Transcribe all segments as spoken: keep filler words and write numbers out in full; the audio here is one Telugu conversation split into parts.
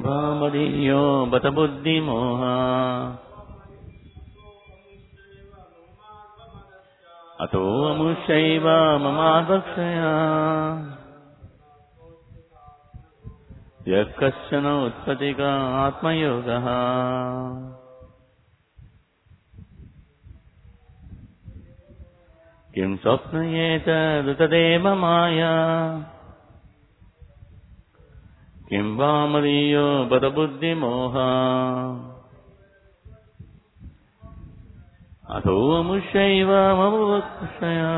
భామదీయో బత బుద్ధిమోహ అతో అముష్యైవ మమాదక్షయా యః కశ్చన ఉత్పత్తికా ఆత్మయోగః కిం స్వప్నయేతదుతదేవ మాయా కిం వామదీయో బత బుద్ధిమోహ అథో అముష్యైవ మమవక్షయా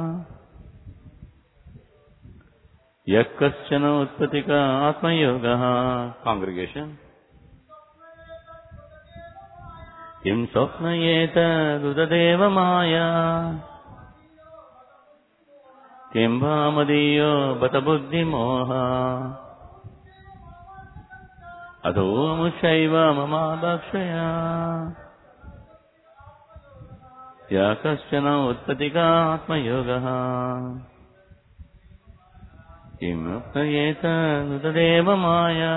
యః కశ్చన ఉత్పత్తికా ఆత్మయోగః. కాంగ్రిగేషన్. కిం స్వప్నయేతదుతదేవ మాయా కిం వామదీయో బత బుద్ధిమోహ అథో అముష్యైవ మమాదక్షయా యః కశ్చన ఉత్పత్తికా ఆత్మయోగః కిం స్వప్నయేతదుతదేవ మాయా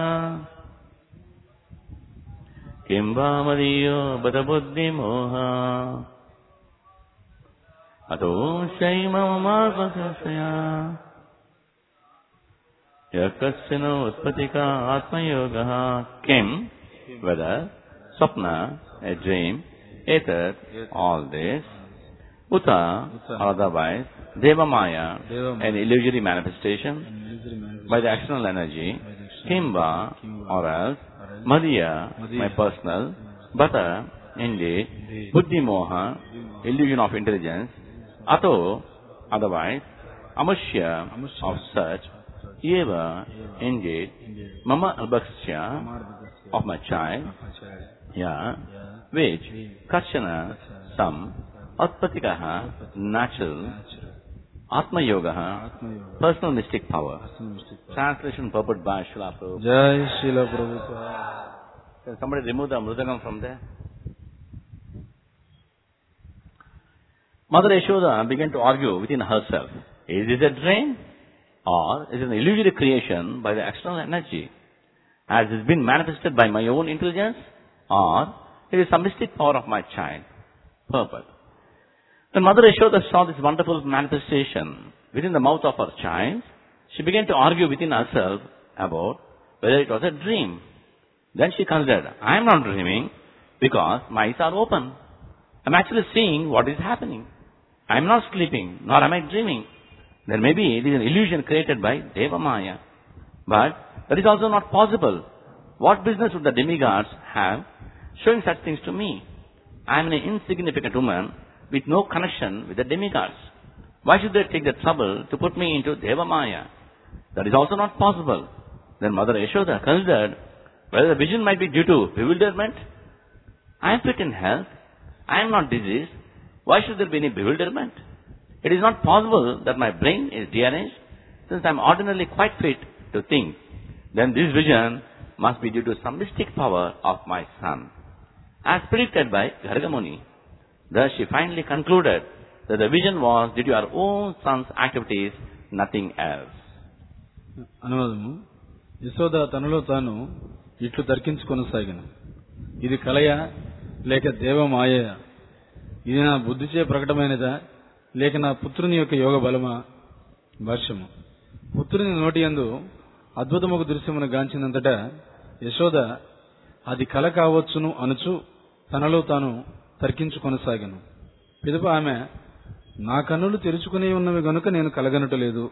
కిం వామదీయో బత బుద్ధిమోహ అతో అముష్యైవ మమాదక్షయా యః కశ్చన ఉత్పత్తికా ఆత్మయోగః. కిం whether swapna a dream etat all this uta or otherwise deva maya an illusory manifestation by the external energy kimva or else madhya my personal bata indeed buddhi moha illusion of intelligence ato otherwise amushya of such eva indeed mama albhaksya of my child yeah which kashana some atpatikaha natural atma yoga personal mystic power. Translation purport by Srila Prabhupada. Jai Srila Prabhupada. Can somebody remove the mridangam from there? Mother Yashoda began to argue within herself. Is this a dream or is it an illusory creation by the external energy? Has this been manifested by my own intelligence or it is some mystic power of my child? Purport. When Mother Yashoda saw this wonderful manifestation within the mouth of her child, she began to argue within herself about whether it was a dream. Then she considered, I am not dreaming because my eyes are open. I am actually seeing what is happening. I am not sleeping, nor am I dreaming. Then maybe it is an illusion created by Deva Maya. But that is also not possible. What business would the demigods have showing such things to me? I am an insignificant woman with no connection with the demigods. Why should they take the trouble to put me into Deva Maya? That is also not possible. Then Mother Yashoda considered whether the vision might be due to bewilderment. I am fit in health. I am not diseased. Why should there be any bewilderment? It is not possible that my brain is deranged, since I am ordinarily quite fit to think. Then this vision must be due to some mystic power of my son, as predicted by Garga Muni. Thus she finally concluded that the vision was due to her own son's activities, nothing else. అనువాదము. Yashoda తనలో తాను ఇట్లు తర్కించుకొనసాగిను. ఇది కలయ లేక దేవమాయ? ఇది నా బుద్ధిచే ప్రకటమైనదా లేక నా పుత్రుని యొక్క యోగ బలమా? భాష్యము. పుత్రుని నోటి యందు అద్భుతముకు దృశ్యమును గాంచినంతటా యశోద అది కల కావచ్చును అనుచు తనలో తాను తర్కించుకొనసాగను. పిదప ఆమె, నా కన్నులు తెరుచుకుని ఉన్నవి గనుక నేను కలగనటలేదు.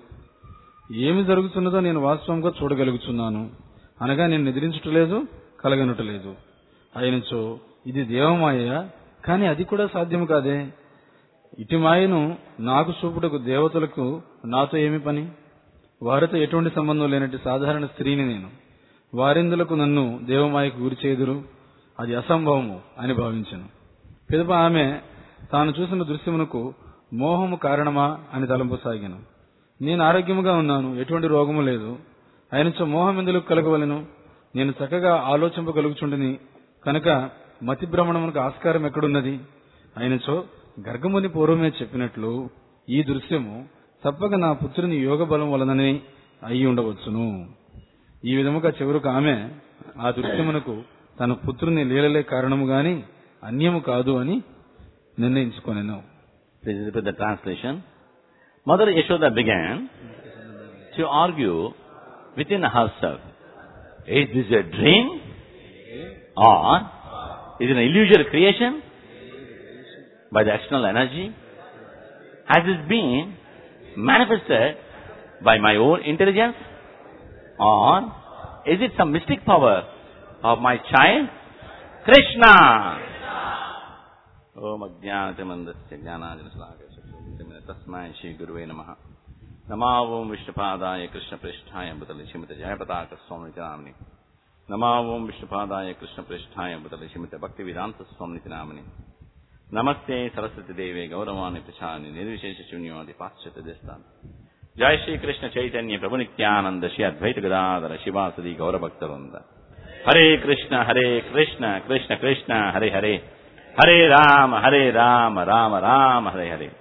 ఏమి జరుగుతున్నదో నేను వాస్తవంగా చూడగలుగుతున్నాను. అనగా నేను నిద్రించుటలేదు, కలగనటలేదు. అయినచో ఇది దేవమాయ, కాని అది కూడా సాధ్యము కాదే. ఇటు మాయను నాకు చూపుటకు దేవతలకు నాతో ఏమి పని? వారితో ఎటువంటి సంబంధం లేనట్టు సాధారణ స్త్రీని నేను. వారిందులకు నన్ను దేవమాయకు గురి చేదురు, అది అసంభవము అని భావించను. పిదప ఆమె తాను చూసిన దృశ్యమునకు మోహము కారణమా అని తలంపసాగాను. నేను ఆరోగ్యముగా ఉన్నాను, ఎటువంటి రోగము లేదు. అయినచో మోహం ఎందుకు కలగవలను? నేను చక్కగా ఆలోచింపగలుగుచుండని కనుక మతి భ్రమణమునకు ఆస్కారం ఎక్కడున్నది? అయినచో గర్గముని పూర్వమే చెప్పినట్లు ఈ దృశ్యము తప్పక నా పుత్రుని యోగ బలం వలననే అయి ఉండవచ్చును. ఈ విధముగా చివరకు ఆమె ఆ దృశ్యమునకు తన పుత్రుని లీలలే కారణము గాని అన్యము కాదు అని నిర్ణయించుకొనెను. Please repeat the translation. Mother Yashoda began to argue within herself. Is this a dream? Or is it an illusory creation by the external energy? Has this been manifested by my own intelligence? Or is it some mystic power of my child Krishna? Om Ajnanatimandasya Jnanajanasalakaya Tasmai Shri Guruve Namaha. Namavom Vishnupadaya Krishna Pristhaya Bhutale Shrimate Jayapataka Swamiti Namani. Namavom Vishnupadaya Krishna Pristhaya Bhutale Shrimate Bhaktivedanta Swamiti Namani. Namaste Saraswati Devi Gauravani Prachani Nirvishesha Shunyavati Paschata Destan. Jai Shri Krishna Chaitanya Prabhu Nityananda Shri Advaita Gadadhara Shivasadi Gaurabhaktarvrinda. Hare Krishna Hare Krishna Krishna Krishna Hare Hare Hare Rama Hare Rama Rama Rama Hare Hare.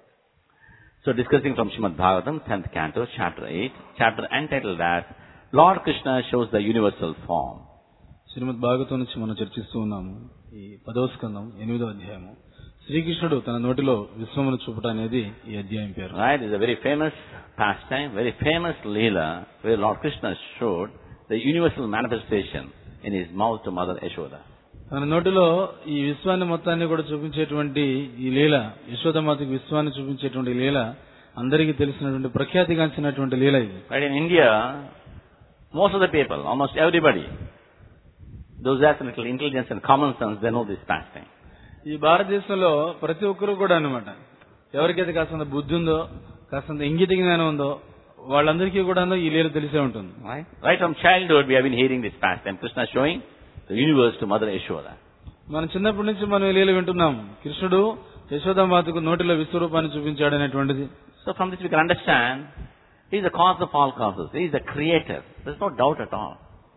So discussing from Srimad Bhagavatam, tenth canto, chapter eight, chapter entitled as Lord Krishna shows the universal form. శ్రీమద్ భాగవతం నుంచి మనం చర్చిస్తూ ఉన్నాము. ఈ పదవ స్కందం ఎనిమిదో అధ్యాయము. శ్రీకృష్ణుడు తన నోటిలో విశ్వమును చూపుట అనేది ఈ అధ్యాయం పేరు. Right, it's a very famous pastime, very famous leela where Lord Krishna showed the universal manifestation in his mouth to Mother Yashoda. తన నోటిలో ఈ విశ్వాన్ని మొత్తాన్ని కూడా చూపించేటువంటి ఈ లీల, యశోదమాతకి విశ్వాన్ని చూపించేటువంటి లీల అందరికీ తెలిసినటువంటి ప్రఖ్యాతిగాంచినటువంటి లీల ఇది. Right, in India, most of the people, almost everybody, those who have little intelligence and common sense, they know this pastime. ఈ భారతదేశంలో ప్రతి ఒక్కరు కూడా అన్నమాట, ఎవరికైతే కాస్తంత బుద్ధి ఉందో, కాస్తంత ఇంగిత జ్ఞానం ఉందో, వాళ్ళందరికీ కూడా ఈ లీల తెలిసే ఉంటుంది. Right, right from childhood we have been hearing this pastime. Krishna showing the universe to Mother Yashoda. మనం చిన్నప్పటి నుంచి మనం ఈ లీల వింటున్నాం. కృష్ణుడు యశోదామాతకు నోటిలో విశ్వరూపాన్ని చూపించాడు అనేటువంటిది. So from this we can understand he is the cause of all causes. He is the creator. There is no doubt at all.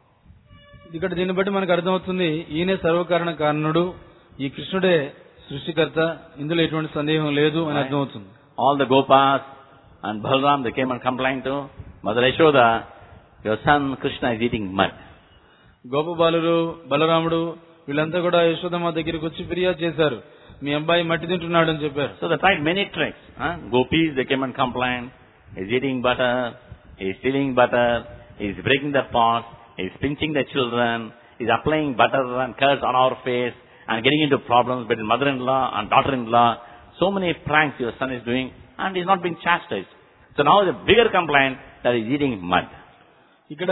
ఇక్కడ దీన్ని బట్టి మనకు అర్థమవుతుంది, ఈయనే సర్వకారణ కారణుడు, ఈ కృష్ణుడే సృష్టికర్త, ఇందులో ఎటువంటి సందేహం లేదు అని అర్థమవుతుంది. All the Gopas and Balram, they came and complained to Mother Yashoda, your son Krishna is eating mud. గోపబాలుడు, బలరాముడు వీళ్ళంతా కూడా యశోదమ్మ దగ్గరికి వచ్చి ఫిర్యాదు చేశారు, మీ అబ్బాయి మట్టి తింటున్నాడు అని చెప్పారు. So they tried many tricks. Huh? Gopis, they came and complained, he's eating butter, he's stealing butter, he's breaking the pots, he's pinching the children, he's applying butter and curds on our face and getting into problems between mother-in-law and daughter-in-law. So many pranks your son is doing and he's not being chastised. So now the bigger complaint that he's eating mud. ఇక్కడ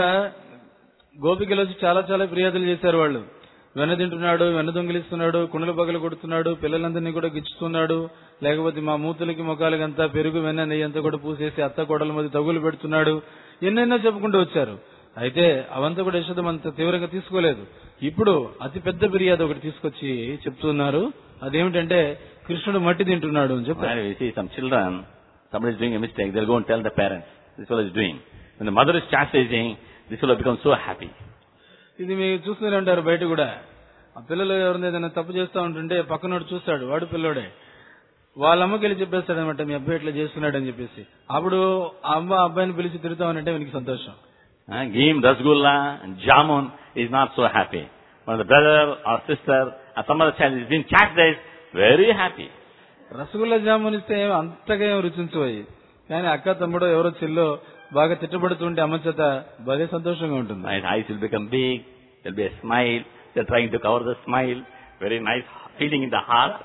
గోపికలు వచ్చి చాలా చాలా ఫిర్యాదులు చేశారు. వాళ్ళు వెన్న తింటున్నాడు, వెన్న దొంగిలిస్తున్నాడు, కుండలు పగలు కొడుతున్నాడు, పిల్లలందరినీ కూడా గిచ్చుతున్నాడు, లేకపోతే మా మూతులకి మొఖాలకి అంతా పెరుగు వెన్న నెయ్యి అంతా కూడా పూసేసి అత్త కోడల మధ్య తగులు పెడుతున్నాడు, ఎన్నెన్నో చెప్పుకుంటూ వచ్చారు. అయితే అవంతా కూడా యశోదమ్మ అంత తీవ్రంగా తీసుకోలేదు. ఇప్పుడు అతి పెద్ద ఫిర్యాదు ఒకటి తీసుకొచ్చి చెప్తున్నారు, అదేమిటంటే కృష్ణుడు మట్టి తింటున్నాడు అని చెప్పారు. You see some children, somebody is doing a mistake, they'll go and tell the parents, this fellow is doing. When the mother is chastising, this fellow becomes so happy. ఇది మీరు చూస్తూనే ఉంటారు బయట కూడా, ఆ పిల్లలు ఎవరిని ఏదైనా తప్పు చేస్తూ ఉంటుంటే పక్కనోడు చూస్తాడు, వాడు పిల్లోడే, వాళ్ళ అమ్మకి వెళ్ళి చెప్పేస్తాడు అనమాట, మీ అబ్బాయి ఇట్లా చేస్తున్నాడు అని చెప్పేసి. అప్పుడు ఆ అమ్మ అబ్బాయిని పిలిచి తిరుగుతామనంటే వీనికి సంతోషం. Uh, give him rasgulla and jamun, is not so happy. When the brother or sister or some other child is being chastised, very happy. Rasgulla jamun ఇస్తే అంతగా ఏం రుచించబోయి, కానీ అక్క తమ్ముడు ఎవరో చెల్లో బాగా తిట్టబడుతుంటే అమ్మ చేత భలే సంతోషంగా ఉంటుంది. His eyes will become big, there will be a smile, they are trying to cover the smile, very nice feeling in the heart.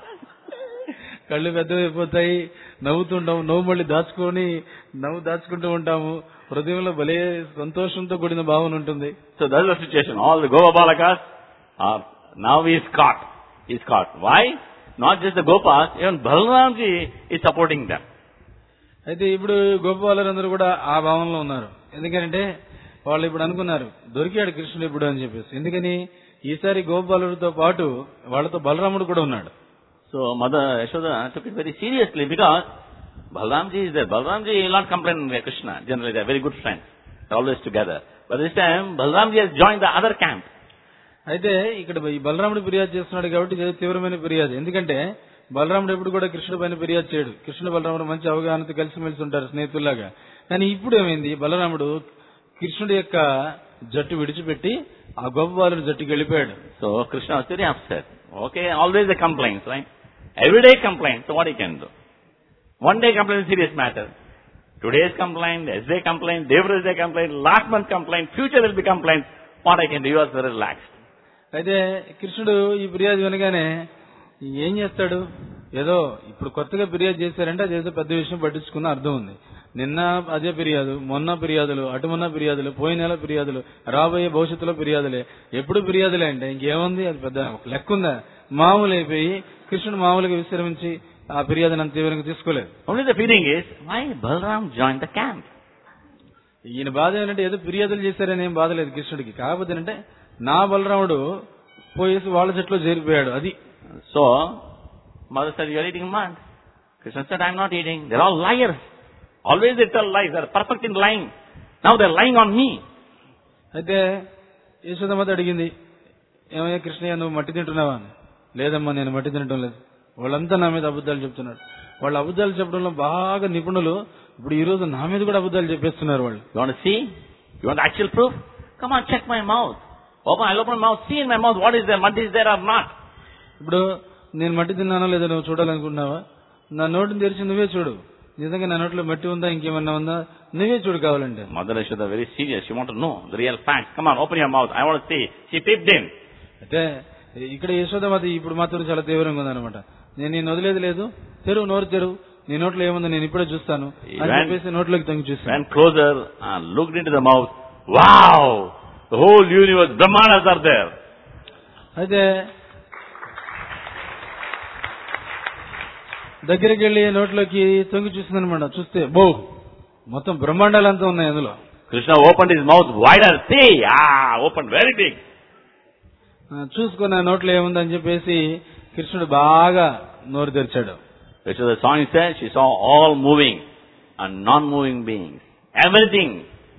కళ్ళు పెద్దవైపోతాయి, నవ్వుతుంటాం, నవ్వు మళ్ళీ దాచుకొని నవ్వు దాచుకుంటూ ఉంటాము, హృదయంలో భలే సంతోషంతో కూడిన భావన ఉంటుంది. So that is the situation. All the Gopa Balakas are now he is caught. He is caught. Why? Not just the Gopas, even Balramji is supporting them. అయితే ఇప్పుడు గోపాలందరూ కూడా ఆ భావనలో ఉన్నారు. ఎందుకంటే వాళ్ళు ఇప్పుడు అనుకున్నారు, దొరికాడు కృష్ణుడు ఇప్పుడు అని చెప్పేసి. ఎందుకని ఈసారి గోపాలుడితో పాటు వాళ్ళతో బలరాముడు కూడా ఉన్నాడు. So Mother Yashoda took it very seriously because Balramji is there. Balramji will not complain with Krishna. Generally they are very good friends. They are always together. But this time Balramji has joined the other camp. అయితే ఇక్కడ ఈ బలరాముడు ఫిర్యాదు చేస్తున్నాడు కాబట్టి ఇది తీవ్రమైన ఫిర్యాదు. ఎందుకంటే బలరాముడు ఎప్పుడు కూడా కృష్ణుడి పైన ఫిర్యాదు చేయడు. కృష్ణుడు బలరాముడు మంచి అవగాహనతో కలిసిమెలిసి ఉంటారు స్నేహితుల్లాగా. కానీ ఇప్పుడు ఏమైంది, బలరాముడు కృష్ణుడి యొక్క జట్టు విడిచిపెట్టి ఆ గొప్ప బాలుడు జట్టుకి వెళ్ళిపోయాడు. So Krishna was very upset. Okay, always the complaints, right? Every day complaints. So what he can do? One day complaint is serious matter. Today's complaint, yesterday complaint, day after day complaint, last month complaint, future will be complaint. What I can do? You are very relaxed. అయితే కృష్ణుడు ఈ ఫిర్యాదు వినగానే ఏం చేస్తాడు? ఏదో ఇప్పుడు కొత్తగా ఫిర్యాదు చేశారంటే అదేదో పెద్ద విషయం పట్టించుకున్న అర్థం ఉంది. నిన్న అదే ఫిర్యాదు, మొన్న ఫిర్యాదులు, అటు మొన్న ఫిర్యాదులు, పోయిన నెల ఫిర్యాదులు, రాబోయే భవిష్యత్తులో ఫిర్యాదులే, ఎప్పుడు ఫిర్యాదులే అంటే ఇంకేముంది? అది పెద్ద లెక్క ఉందా? మామూలు అయిపోయి కృష్ణుడు మామూలుగా విశ్రమించి ఆ ఫిర్యాదుని అంత తీవ్రంగా తీసుకోలేదు. Only the feeling is, why Balram joined the camp? ఈయన బాధ ఏంటంటే ఏదో ఫిర్యాదులు చేశారని ఏం బాధ లేదు కృష్ణుడికి. కాకపోతే ఏంటంటే నా బలరాముడు పోయేసి వాళ్ళ చెట్లో చేరిపోయాడు. అది. So mother said, you are eating mud. Krishna said, I am not eating. They are all liars. Always they tell lies. They are perfect in lying. Now they are lying on me. అయితే యశోదమ్మ అడిగింది, ఏమయ్యా కృష్ణయ్య నువ్వు మట్టి తింటున్నావా అని. లేదమ్మా నేను మట్టి తినటం లేదు. వాళ్ళంతా నా మీద అబద్ధాలు చెప్తున్నారు. వాళ్ళు అబద్ధాలు చెప్పడంలో బాగా నిపుణులు. ఇప్పుడు ఈ రోజు నా మీద కూడా అబద్ధాలు చెప్పేస్తున్నారు వాళ్ళు. You want to see? You want actual proof? Come on, check my mouth. Open, I'll open my mouth. See in my mouth what is there, mud is there or not. ఇప్పుడు నేను మట్టి తిన్నానో లేదో నువ్వు చూడాలనుకుంటున్నావా? నా నోటిని తెరిచి నువ్వే చూడు. నిజంగా నా నోట్లో మట్టి ఉందా ఇంకేమన్నా ఉందా నువ్వే చూడు కావాలంటే. Mother Yashoda very serious. She want to know the real facts. Come on, open your mouth. I want to see. She peeped in. అయితే ఇక్కడ యశోదమాత ఇప్పుడు మాత్రం చాలా తీవ్రంగా ఉందన్నమాట. నేను నేను వదిలేదు లేదు, తెరువు నోరు తెరువు, నీ నోట్లో ఏముందో నేను ఇప్పుడే చూస్తాను అని చెప్పేసి నోట్లోకి తొంగి చూస్తాను. Went closer and looked into the mouth. Wow! The whole universe, Brahmanas are there. అయితే దగ్గరికి వెళ్ళి నోట్లోకి తొంగి చూసిందనమాట. చూస్తే బో మొత్తం బ్రహ్మాండాలంతా ఉన్నాయి అందులో. Krishna opened his mouth wider. See, ah, opened very big. చూసుకున్న నోట్లో ఏముందని చెప్పేసి కృష్ణుడు బాగా నోరు తెరిచాడు. The song says she saw all moving and non-moving beings. Everything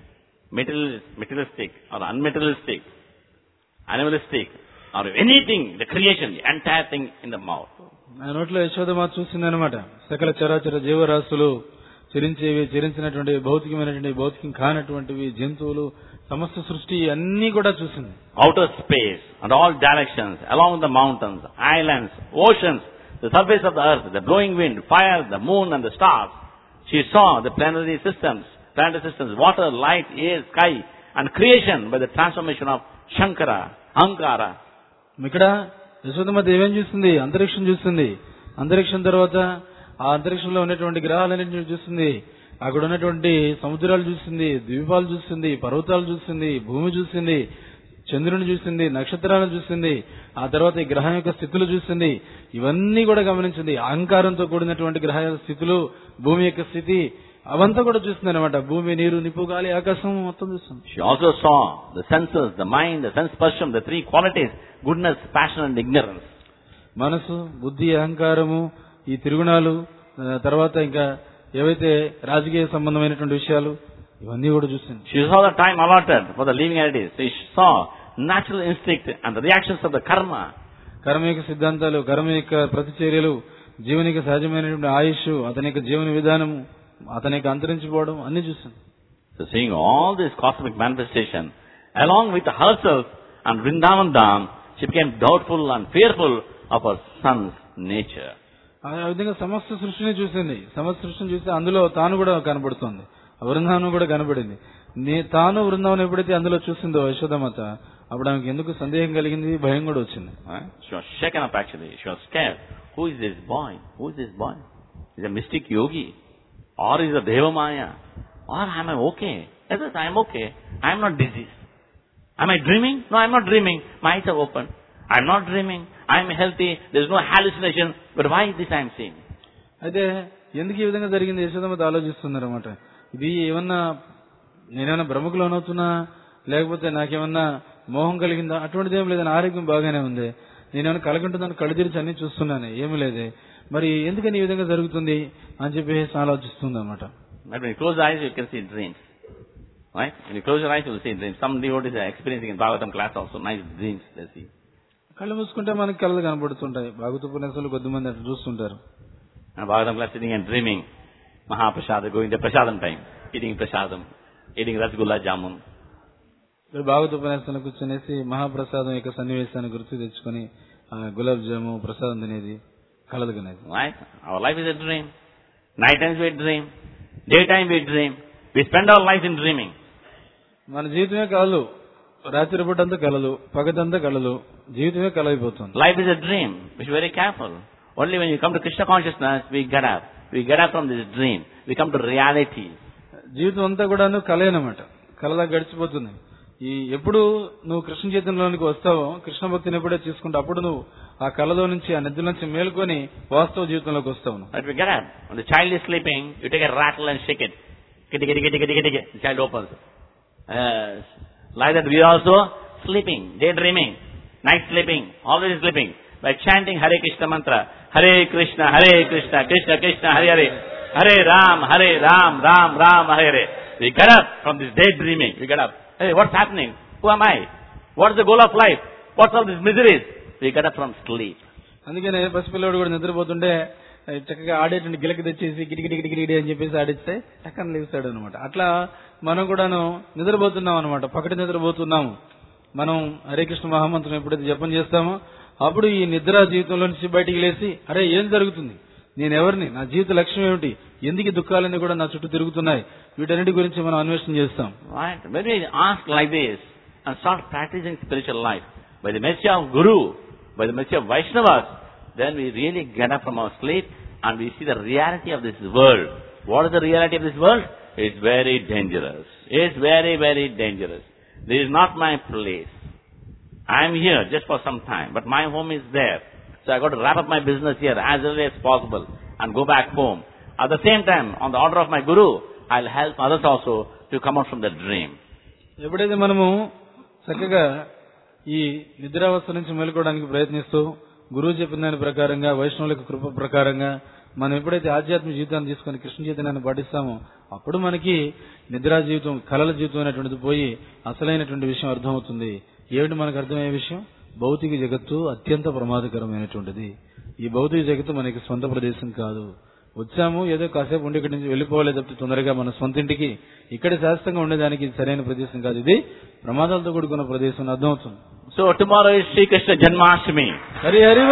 materialistic or unmaterialistic, animalistic or anything, the creation, the entire thing in the mouth. ఆ నోట్లో యశోదమాత చూసిందనమాట. సకల చరాచర జీవరాశులు, చరించేవి, చరించినటువంటి భౌతికమైనటువంటి భౌతికం కానటువంటివి, జంతువులు, సమస్త సృష్టి అన్ని కూడా చూసింది. Outer space and all directions, along the mountains, islands, oceans, the surface of the earth, the blowing wind, fire, the moon and the stars. She saw the planetary systems, planetary systems, water, light, air, sky and creation by the transformation of Shankara, Ankara. ఇక్కడ యశోదమాత ఏమేం చూస్తుంది? అంతరిక్షం చూస్తుంది. అంతరిక్షం తర్వాత ఆ అంతరిక్షంలో ఉన్నటువంటి గ్రహాలన్నింటినీ చూస్తుంది. అక్కడ ఉన్నటువంటి సముద్రాలు చూస్తుంది, ద్వీపాలు చూస్తుంది, పర్వతాలు చూస్తుంది, భూమి చూస్తుంది, చంద్రుని చూసింది, నక్షత్రాలను చూసింది. ఆ తర్వాత ఈ గ్రహం యొక్క స్థితులు చూసింది. ఇవన్నీ కూడా గమనించింది. అహంకారంతో కూడినటువంటి గ్రహ స్థితులు, భూమి యొక్క స్థితి అవంతా కూడా చూస్తుంది అనమాట. భూమి, నీరు, నిప్పు, గాలి, ఆకాశం మొత్తం చూస్తుంది. She also saw the senses, the mind, the sense perception, the three qualities, goodness, passion and ignorance. మనసు, బుద్ధి, అహంకారము, ఈ త్రిగుణాలు, తర్వాత ఇంకా ఏవైతే రాజకీయ సంబంధమైనటువంటి విషయాలు ఇవన్నీ కూడా చూసింది. She saw the time allotted for the living entities. She saw natural instinct and the reactions of the karma. కర్మ యొక్క సిద్ధాంతాలు, కర్మ యొక్క ప్రతిచర్యలు, జీవన యొక్క సహజమైనటువంటి ఆయుష్, అతని యొక్క జీవన విధానము, అతని యొక్క అంతరించిపోవడం అన్ని చూసింది. So seeing all this cosmic manifestation along with herself and Vrindavan Dham, she became doubtful and fearful of her son's nature. ఆ విధంగా సమస్త సృష్టిని చూసింది. సమస్త సృష్టిని చూస్తే అందులో తాను కూడా కనబడుతోంది. వృందావనం కూడా కనబడింది. నే తాను వృందావనం ఎప్పుడైతే అందులో చూసిందో యశోదమాత, అప్పుడు ఆమెకి ఎందుకు సందేహం కలిగింది, భయం కూడా వచ్చింది. She was shaken up actually. She was scared. Who is this boy? Who is this boy? Is a mystic yogi? Or is a Devamaya? Or am I okay? Yes, I am okay. I am not diseased. Am I dreaming? No, I am not dreaming. My eyes are open. I am not dreaming. I am healthy. There is no hallucination. But why is this I am seeing? అయితే ఎందుకు ఈ విధంగా జరిగింది యశోదమాత ఆలోచిస్తుందన్నమాట. ఇది ఏమన్నా నేనేమన్నా భ్రమకు లోనవుతున్నా, లేకపోతే నాకేమన్నా మోహం కలిగిందా? అటువంటిది ఏం లేదు. ఆరోగ్యం బాగానే ఉంది. నేనేమన్నా కలగంటుందని కళ్ళు తెరిచి అన్ని చూస్తున్నాను, ఏమి లేదే. మరి ఎందుకని ఈ విధంగా జరుగుతుంది అని చెప్పేసి ఆలోచిస్తుంది అనమాట. When you close your eyes, you can see dreams. Right? When you close your eyes, you will see dreams. Some devotees are experiencing in Bhagavatam class also nice dreams they see. కళ్ళు మూసుకుంటే మనకి కళ్ళు కనబడుతుంటాయి. భాగవత ఉపన్యాసాలు కొద్దిమంది అట్లా చూస్తుంటారు. And Bhagavatam class sitting and dreaming. Mahaprasada, going to Prasadam time. Eating Prasadam. Eating Rasgulla Jamun. ఇక్కడ భాగవత ఉపన్యాసంలో కూర్చునేసి మహాప్రసాదం యొక్క సన్నివేశాన్ని గుర్తు తెచ్చుకొని గులాబ్ జాము ప్రసాదం తినేది కలదు కనేది. Right? Our life is a dream. Night times we dream. Daytime we dream. We spend our life in dreaming. మన జీవితమే కలలు, రాత్రి పూట అంతా కలలు, పగతంతా కలలు, జీవితమే కలైపోతుంది. Life is a dream. We should be very careful. Only when you come to Krishna consciousness, we get up. We get up from this dream. We come to reality. జీవితం అంతా కూడా కలేనమాట, కలలా గడిచిపోతుంది. ఈ ఎప్పుడు నువ్వు కృష్ణ చైతన్యంలోనికి వస్తావో, కృష్ణ భక్తిని ఎప్పుడే తీసుకుంటే అప్పుడు నువ్వు ఆ కళలో నుంచి ఆ నిద్ర నుంచి మేలుకొని వాస్తవ జీవితంలోకి వస్తావు. But we get up. When the child is sleeping, you take a rattle and shake it. Kitty, kitty, kitty, kitty, kitty. The child opens. Uh, like that we are also sleeping, daydreaming, night sleeping, always sleeping. By chanting Hare Krishna mantra, Hare Krishna, Hare Krishna, Krishna Krishna, Hare Hare, Hare Ram, Hare Ram, Ram Ram, Hare Hare. We get up from this daydreaming. We get up. Hey, what's happening? Who am I? What's the goal of life? What's all these miseries? We get up from sleep. అందుకనే పసిపిల్లవాడు కూడా నిద్రపోతుంటే చక్కగా ఆడేటువంటి గిలకి తెచ్చేసి గిటిగిటి గిటిగిటి అని చెప్పేసి ఆడిస్తే టక్కన లేస్తాడు అనమాట. అట్లా మనం కూడాను నిద్రపోతున్నాం అనమాట, పకటి నిద్రపోతున్నాము. మనం హరే కృష్ణ మహామంత్రం ఎప్పుడైతే జపం చేస్తామో అప్పుడు ఈ నిద్ర జీవితంలో నుంచి బయటికి లేచి అరే ఏం జరుగుతుంది, నేను ఎవరిని, నా జీవిత లక్ష్యం ఏమిటి, ఎందుకు దుఃఖాలన్నీ కూడా నా చుట్టూ తిరుగుతున్నాయి, వీటన్నిటి గురించి మనం అన్వేషణ చేస్తాం. Right? When we ask like this and start practicing spiritual life by the mercy of Guru, by the mercy of Vaishnavas, then we really get up from our sleep and we see the reality of this world. What is the reality of this world? It's very dangerous. It's very, very dangerous. This is not my place. I am here just for some time, but my home is there. So I got to wrap up my business here as early as possible and go back home. At the same time, on the order of my Guru, I'll help others also to come out from the dream. ఎప్పుడైతే మనము చక్కగా ఈ నిద్రావస్థ నుంచి మేలుకోవడానికి ప్రయత్నిస్తూ గురువు చెప్పిన దాని ప్రకారంగా, వైష్ణవుల కృప ప్రకారంగా మనం ఎప్పుడైతే ఆధ్యాత్మిక జీవితాన్ని తీసుకొని కృష్ణ చైతన్యాన్ని పాటిస్తామో అప్పుడు మనకి నిద్రా జీవితం, కలల జీవితం అనేటువంటిది పోయి అసలైనటువంటి విషయం అర్థమవుతుంది. ఏమిటి మనకు అర్థమయ్యే విషయం? భౌతిక జగత్తు అత్యంత ప్రమాదకరమైనటువంటిది. ఈ భౌతిక జగత్తు మనకి సొంత ప్రదేశం కాదు. వచ్చాము ఏదో కాసేపు ఉండి ఇక్కడి నుంచి వెళ్ళిపోవాలి తప్పి తొందరగా మన సొంత ఇంటికి, ఇక్కడ శాశ్వతంగా ఉండేదానికి ఇది సరైన ప్రదేశం కాదు, ఇది ప్రమాదాలతో కూడుకున్న ప్రదేశం అర్థమవుతుంది. So tomorrow is Sri Krishna Janmashtami. Hari Hari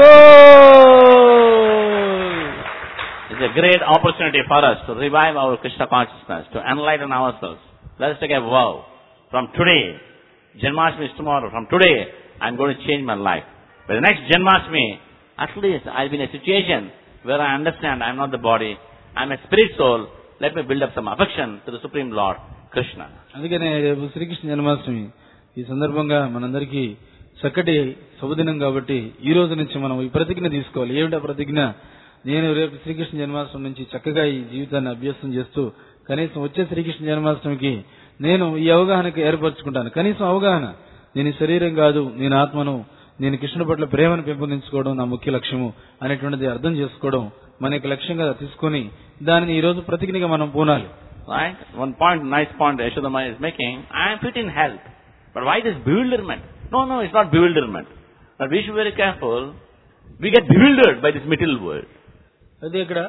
boll. It's a great opportunity for us to revive our Krishna consciousness, to enlighten ourselves. Let us take a vow. From today, Janmashtami is tomorrow. From today, I'm going to change my life. By the next Janmashtami, at least I'll be in a situation where I understand I'm not the body, I'm a spirit soul. Let me build up some affection to the Supreme Lord, Krishna. అందుకనే రేపు శ్రీకృష్ణ జన్మాష్టమి. ఈ సందర్భంగా మనందరికీ చక్కటి శుభదినం కాబట్టి ఈ రోజు నుంచి మనం ఈ ప్రతిజ్ఞ తీసుకోవాలి. ఏమిటా ప్రతిజ్ఞ? నేను రేపు శ్రీకృష్ణ జన్మాష్టమి నుంచి చక్కగా ఈ జీవితాన్ని అభ్యాసం చేస్తూ కనీసం వచ్చే శ్రీకృష్ణ జన్మాష్టమికి నేను ఈ అవగాహనకు ఏర్పరచుకుంటాను. కనీసం అవగాహన, నేను శరీరం కాదు, నేను ఆత్మను, నేను కృష్ణుడి పట్ల ప్రేమను పెంపొందించుకోవడం నా ముఖ్య లక్ష్యము అనేటువంటిది అర్థం చేసుకోవడం మన యొక్క లక్ష్యంగా తీసుకొని దానిని ఈ రోజు ప్రతిజ్ఞగా మనం పూనాలి. Right? One point, nice point Yashodama is making. I am fit in health. But why this bewilderment? No, no, it's not bewilderment. But we should be very careful. We get bewildered by this material world. అదే ఇక్కడ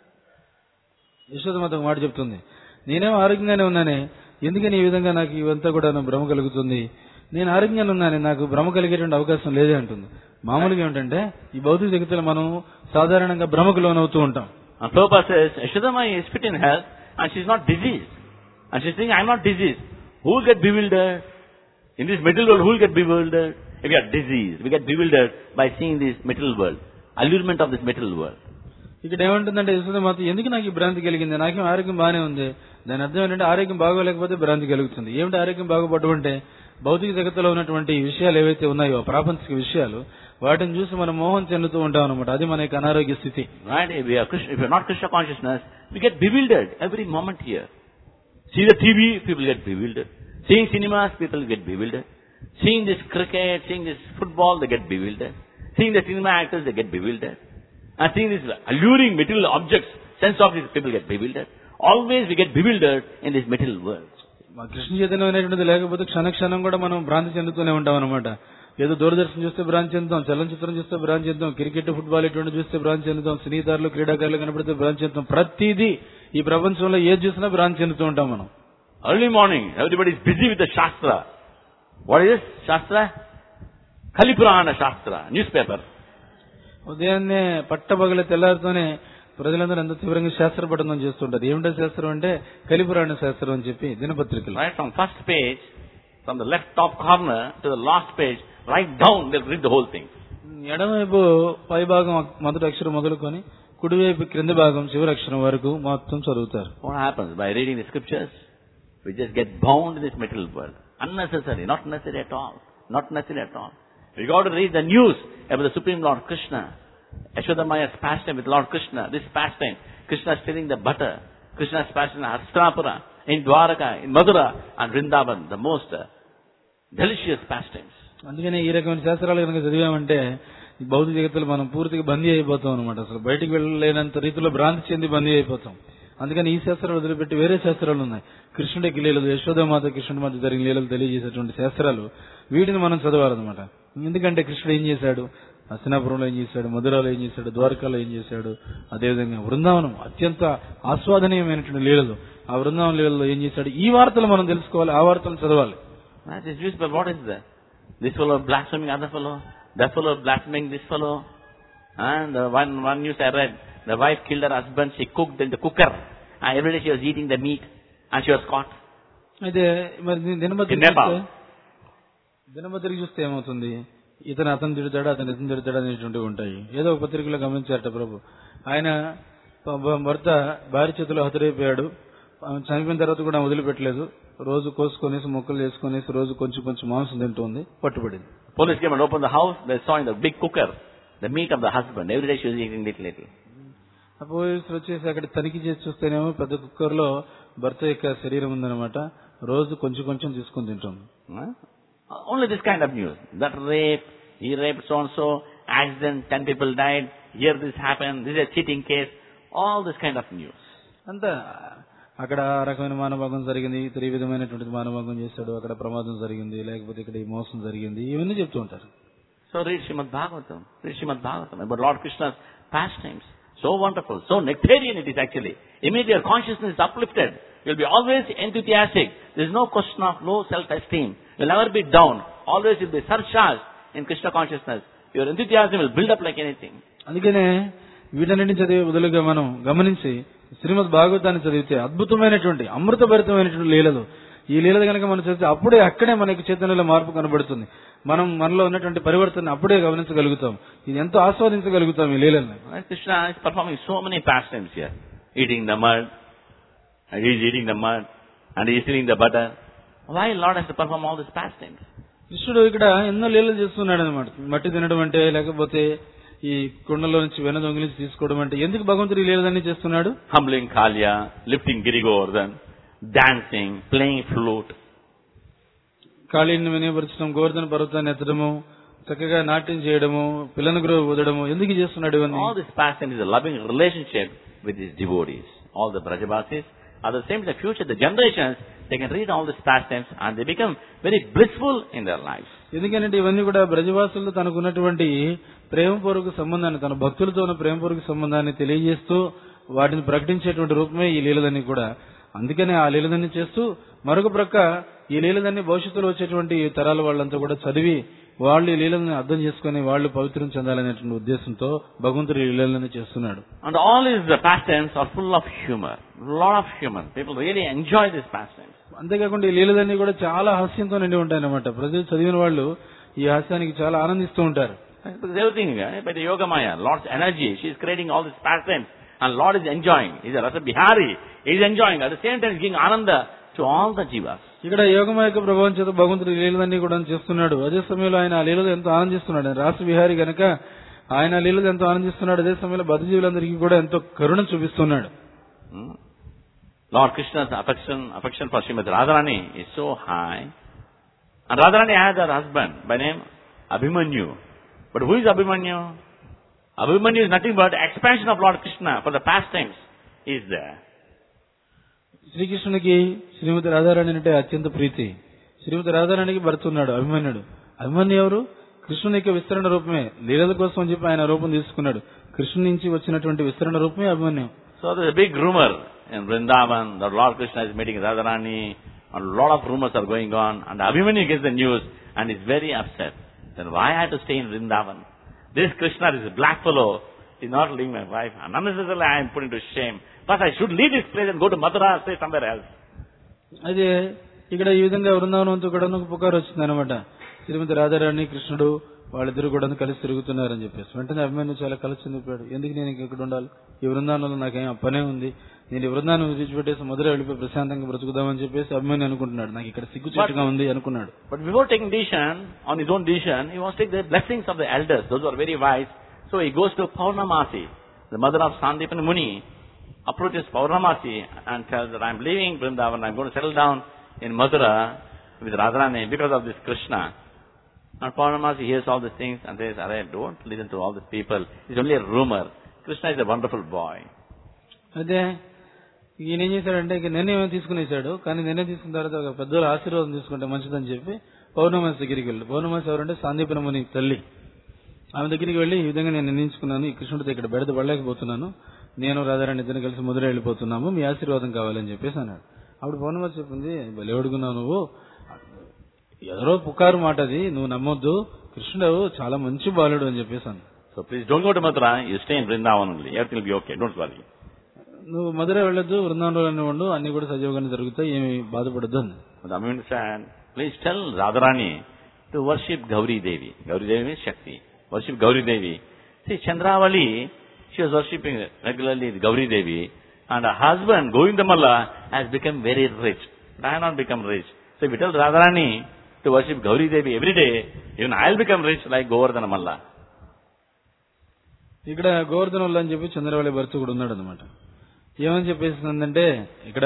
యశోదమాత ఒక మాట చెప్తుంది, నేనేమో ఆరోగ్యంగానే ఉన్నానే, ఎందుకని ఈ విధంగా నాకు ఇవంతా కూడా భ్రమ కలుగుతుంది, నేను ఆరోగ్యంగానే ఉన్నాను, నాకు భ్రమ కలిగేటువంటి అవకాశం లేదే అంటుంది. మామూలుగా ఏమిటంటే ఈ భౌతిక జగత్తులో మనం సాధారణంగా భ్రమకు లోనవుతూ ఉంటాం. And Prabhupada says, Yashodama is fit in health and she's not diseased. And she's saying, I'm not diseased. Who will get bewildered? In this material world, who will get bewildered? If we are diseased, we get bewildered by seeing this material world, allurement of this material world. ఇక్కడ ఏమంటుందంటే యశోదమాత, ఎందుకు నాకు ఈ భ్రాంతి కలిగింది, నాకేం ఆరోగ్యం బాగానే ఉంది. దాని అర్థం ఏంటంటే ఆరోగ్యం బాగోలేకపోతే భ్రాంతి కలుగుతుంది. ఏమిటి ఆరోగ్యం బాగుపడడం అంటే భౌతిక జగత్తులో ఉన్నటువంటి విషయాలు ఏవైతే ఉన్నాయో ప్రాపంచిక విషయాలు, వాటిని చూసి మనం మోహం చెందుతూ ఉంటాం అనమాట. అది మన యొక్క అనారోగ్య స్థితి. Right? If we are Krishna, if we are not Krishna consciousness, we get bewildered every moment here. See the T V, people get bewildered. Seeing cinemas, people get bewildered. Seeing this cricket, seeing this football, they get bewildered. Seeing the cinema actors, they get bewildered. And seeing these alluring material objects, sense objects, people get bewildered. Always we get bewildered in this material world. మా కృష్ణ చైతన్యం అనేటువంటిది లేకపోతే క్షణ క్షణం కూడా మనం భ్రాంతి చెందుతూనే ఉంటాం అనమాట. ఏదో దూరదర్శనం చూస్తే భ్రాంతి చెందుతాం, చలనచిత్రం చూస్తే భ్రాంతి చెందుతాం, క్రికెట్ ఫుట్బాల్ ఇటువంటి చూస్తే భ్రాంతి చెందుతాం, సినీతారులు క్రీడాకారులు కనబడితే భ్రాంతి చెందుతాం. ప్రతిదీ ఈ ప్రపంచంలో ఏది చూసినా భ్రాంతి చెందుతూ ఉంటాం మనం. Early morning, everybody is busy with the Shastra. What is this Shastra? Kalipurana Shastra, newspaper. ఉదయాన్నే పట్టపగల తెల్లారితోనే ప్రజలందరూ ఎంత తీవ్రంగా శాస్త్ర పఠనం చేస్తుంటారు. ఏమిటో శాస్త్రం అంటే కలిపురాణ శాస్త్రం అని చెప్పి దినపత్రికలు. Right from first page, from the left top corner to the last page, right down, they'll read the whole thing. ఎడమవైపు పై భాగం మొదటి అక్షరం మొదలుకొని కుడివైపు క్రింది భాగం చివరి అక్షరం వరకు మొత్తం చదువుతారు. What happens? By reading the scriptures, we just get bound in this material world. Unnecessary, not necessary at all. Not necessary at all. We got to read the news about the Supreme Lord Krishna. Yashoda Maya's pastime with Lord Krishna. This pastime, Krishna stealing the butter. Krishna's pastime in Hastinapura, in Dwaraka, in Madura, and Vrindavan, the most uh, delicious pastimes. అందుకనే ఈ రకమైన శాస్త్రాలు కనుక చదివామంటే భౌతిక జగత్తులో మనం పూర్తిగా బందీ అయిపోతాం అనమాట. అసలు బయటికి వెళ్ళలేనంత రీతిలో భ్రాంతి చెంది బందీ అయిపోతాం. అందుకని ఈ శాస్త్రాలు వదిలిపెట్టి వేరే శాస్త్రాలు ఉన్నాయి. కృష్ణుడికి లీలలు, యశోదామాత కృష్ణుడి మధ్య జరిగిన లీలలు తెలియజేసేటువంటి శాస్త్రాలు, వీటిని మనం చదవాలన్నమాట. ఎందుకంటే కృష్ణుడు ఏం చేశాడు, హస్తినాపురంలో ఏం చేశాడు, మధురాలో ఏం చేశాడు, ద్వారకాలో ఏం చేశాడు, అదేవిధంగా బృందావనం అత్యంత ఆస్వాదనీయమైనటువంటి లీలలు, ఆ బృందావన లీలలో ఏం చేశాడు, ఈ వార్తలు మనం తెలుసుకోవాలి, ఆ వార్తలు చదవాలి. What is that? This fellow blaspheming other fellow, that fellow blaspheming this fellow. And uh, one, one news I read, the wife killed her husband, she cooked in the cooker, and every day she was eating the meat, and she was caught. అయితే మరి దినపత్రిక దినపత్రిక చూస్తే ఏమవుతుంది, ఇతను అతను తిడతాడు, అతను ఇతను తిడతాడు అనేటువంటివి ఉంటాయి. ఏదో ఒక పత్రికలో గమనించారట ప్రభు, ఆయన భర్త భార్య చేతిలో హతురైపోయాడు, చనిపోయిన తర్వాత కూడా వదిలిపెట్టలేదు, రోజు కోసుకొనేసి మొక్కలు చేసుకునేసి రోజు కొంచెం కొంచెం మాంసం తింటుంది, పట్టుబడింది. Police came and opened the house, they saw in the big cooker the meat of the husband. Every day she was eating little little. ఆ పోలీసులు వచ్చేసి అక్కడ తనిఖీ చేసి చూస్తేనేమో పెద్ద కుక్కర్ లో భర్త యొక్క శరీరం ఉందన్నమాట, రోజు కొంచెం కొంచెం తీసుకుని తింటుంది. Only this kind of news. That rape, he raped so and so, accident, ten people died, here this happened, this is a cheating case, all this kind of news. అంతా అక్కడ ఆ రకమైన మానభంగం జరిగింది, ఇతర ఈ విధమైనటువంటి మానభంగం చేశాడు, అక్కడ ప్రమాదం జరిగింది, లేకపోతే ఇక్కడ ఈ మోసం జరిగింది, ఇవన్నీ చెప్తూ ఉంటారు. So read Srimad Bhagavatam, read Srimad Bhagavatam about Lord Krishna's pastimes. So wonderful, so nectarian it is actually. Immediately your consciousness is uplifted. You'll be always enthusiastic. There is no question of low self-esteem. You'll never be down. Always you'll be surcharged in Krishna consciousness. Your enthusiasm will build up like anything. అందుకనే వీటన్నిటిని చదివే బదులుగా మనం గమనించి శ్రీమద్ భాగవతాన్ని చదివితే అద్భుతమైనటువంటి అమృతభరితమైనటువంటి లీలలు, ఈ లీలలు కనుక మనం చదివితే అప్పుడే అక్కడే మనకి చైతన్యంలో మార్పు కనబడుతుంది. మనం మనలో ఉన్నటువంటి పరివర్తన అప్పుడే గమనించగలుగుతాం, ఇది ఎంతో ఆస్వాదించగలుగుతాం ఈ లీలల్ని. Krishna is performing so many pastimes here. Eating the mud, and he is eating the mud, and he is stealing the butter. Why Lord has to perform all these pastimes? కృష్ణుడు ఇక్కడ ఎన్నో లీలలు చేస్తున్నాడు అనమాట. మట్టి తినడం అంటే, లేకపోతే ఈ కుండలో నుంచి వెన్న దొంగిలించి తీసుకోవడం అంటే, ఎందుకు భగవంతుడు ఈ లీలలన్నీ చేస్తున్నాడు? Humbling Kalya, lifting Girigordhan, dancing, playing flute. కాళీని వినియోగపరచడం, Govardhana పర్వతాన్ని ఎత్తడము, చక్కగా నాట్యం చేయడము, పిల్లను గురువు ఊదడము, ఎందుకు చేస్తున్నాడు ఇవన్నీ? All this pastime is a loving relationship with his devotees. All the Brajavasis, at the same time, the future, the generations, they can read all these pastimes and they become very blissful in their lives. ఎందుకంటే ఇవన్నీ కూడా బ్రజవాసులతో తనకున్నటువంటి ప్రేమపూర్వక సంబంధాన్ని, తన భక్తులతో ఉన్న ప్రేమపూర్వక సంబంధాన్ని తెలియజేస్తూ వాటిని ప్రకటించేటువంటి రూపమే ఈ లీలలన్నీ కూడా. అందుకనే ఆ లీలలన్నీ చేస్తూ మరొక ప్రక్క ఈ లీలలన్నీ భవిష్యత్తులో వచ్చేటువంటి తరాల వాళ్ళంతా కూడా చదివి వాళ్ళు ఈ లీలలను అర్థం చేసుకుని వాళ్ళు పవిత్రం చెందాలనేటువంటి ఉద్దేశంతో భగవంతుడు ఈ లీలలన్నీ చేస్తున్నాడు. And all his pastimes are full of humor, lot of humor. People really enjoy these pastimes. అంతేకాకుండా ఈ లీలలన్నీ కూడా చాలా హాస్యంతో నిండి ఉంటాయన్నమాట. ప్రజలు చదివిన వాళ్ళు ఈ హాస్యానికి చాలా ఆనందిస్తూ ఉంటారు. Everything by the Yoga Maya, Lord's energy, she is creating all these pastimes, and Lord is enjoying. He is a Rasa Bihari. He is enjoying. At the same time, giving ananda to all the jivas. ఇక్కడ యోగమయ యొక్క ప్రభావం చేత భగవంతుడు లీలలన్నీ కూడా చేస్తున్నాడు. అదే సమయంలో ఆయన ఆ లీలలు ఎంతో ఆనందిస్తున్నాడు. రాస విహారి గనక ఆయన లీలలు ఎంతో ఆనందిస్తున్నాడు. అదే సమయంలో బద్ధజీవులందరికీ కూడా ఎంతో కరుణ చూపిస్తున్నాడు. Lord Krishna's affection, affection for Srimati Radharani is so high. And Radharani has her husband by name Abhimanyu. But who is Abhimanyu? Abhimanyu is nothing but expansion of Lord Krishna for the pastimes is there. శ్రీకృష్ణునికి శ్రీమతి రాధారాణి అంటే అత్యంత ప్రీతి. శ్రీమతి రాధారాణికి భర్త ఉన్నాడు అభిమన్యుడు. అభిమన్యు ఎవరు? కృష్ణుని యొక్క విస్తరణ రూపమే. లీలల కోసం అని చెప్పి ఆయన రూపం తీసుకున్నాడు. కృష్ణుని నుంచి వచ్చినటువంటి విస్తరణ రూపమే Abhimanyu. So there is a big rumor in Vrindavan that Lord Krishna is meeting Radharani and a lot of rumors are going on, and Abhimanyu gets the news and is very upset. Then why I have to stay in Vrindavan? This Krishna, this black fellow, is not leaving my wife, and unnecessarily I am put into shame. But I should leave this place and go to Mathura or stay somewhere else. అదే ఇక్కడ ఈ విధంగా బృందావనంతో కూడా ఒక పుకారు వచ్చింది అనమాట. శ్రీమతి రాధారాణి కృష్ణుడు వాళ్ళిద్దరు కూడా కలిసి తిరుగుతున్నారని చెప్పేసి వెంటనే అభిమాని చాలా కలిసి చెందిపోయాడు. ఎందుకు నేను ఇక్కడ ఉండాలి, ఈ బృందావనంలో నాకేం పనే ఉంది, నేను ఈ బృందాన్ని విడిచిపెట్టేసి మధుర వెళ్ళిపోయి ప్రశాంతంగా బ్రతుకుదామని చెప్పేసి అభిమాని అనుకుంటున్నాడు. నాకు ఇక్కడ సిగ్గు చెట్టుగా ఉంది అనుకున్నాడు. But before taking decision, on his own decision, he wants to take the blessings of the elders. Those who are very wise. So he goes to Purnamasi, the mother of Sandipani Muni, approaches Purnamasi and tells that I am leaving Vrindavan, I am going to settle down in Mathura with Radharani because of this Krishna. And Purnamasi hears all these things and says, Arey, don't listen to all these people. It's only a rumor. Krishna is a wonderful boy. అదే ఈయన ఏం చేశాడంటే ఇక నిర్ణయం తీసుకునేసాడు. కానీ నిర్ణయం తీసుకున్న తర్వాత ఒక పెద్దల ఆశీర్వాదం తీసుకుంటే మంచిదని చెప్పి పౌర్ణమాసి దగ్గరికి వెళ్ళి, పౌర్ణమాసి ఎవరంటే సాందీపని ముని తల్లి, ఆమె దగ్గరికి వెళ్ళి ఈ విధంగా నేను నిర్ణయించుకున్నాను, ఈ కృష్ణుడితో ఇక్కడ బెడద పడలేకపోతున్నాను, నేను రాధారాణి ఇద్దరిని కలిసి మధుర వెళ్ళిపోతున్నాము, మీ ఆశీర్వాదం కావాలని చెప్పేసి అన్నాడు. అప్పుడు పౌర్ణమాసి చెప్పింది, బలెవడుకున్నావు నువ్వు, ఎవరో పుకారు మాట అది, నువ్వు నమ్మొద్దు, కృష్ణుడు చాలా మంచి బాలుడు అని చెప్పేసాను. So please don't go to Mathura, you stay in Vrindavan only. Everything will be okay, don't worry. నువ్వు మధుర వెళ్ళొద్దు, వృందావనంలోనే ఉండు, అన్ని కూడా సజీవంగానే జరుగుతాయి, ఏమి బాధపడద్దు అని. But I understand, please tell Radharani to worship Gauri Devi. Gauri Devi means Shakti. Worship Gauri Devi. See, Chandravali, she was worshipping regularly Gauri Devi, and her husband, Govindamalla, has become very rich. But I have not become rich. So if you tell Radharani to worship Gauri Devi every day, even I will become rich like Govardhana Malla. ఇక్కడ గోవర్ధన వల్ల అని చెప్పి చంద్రవల్లి భర్త కూడా ఉన్నాడు అనమాట. ఏమని చెప్పేసిందంటే ఇక్కడ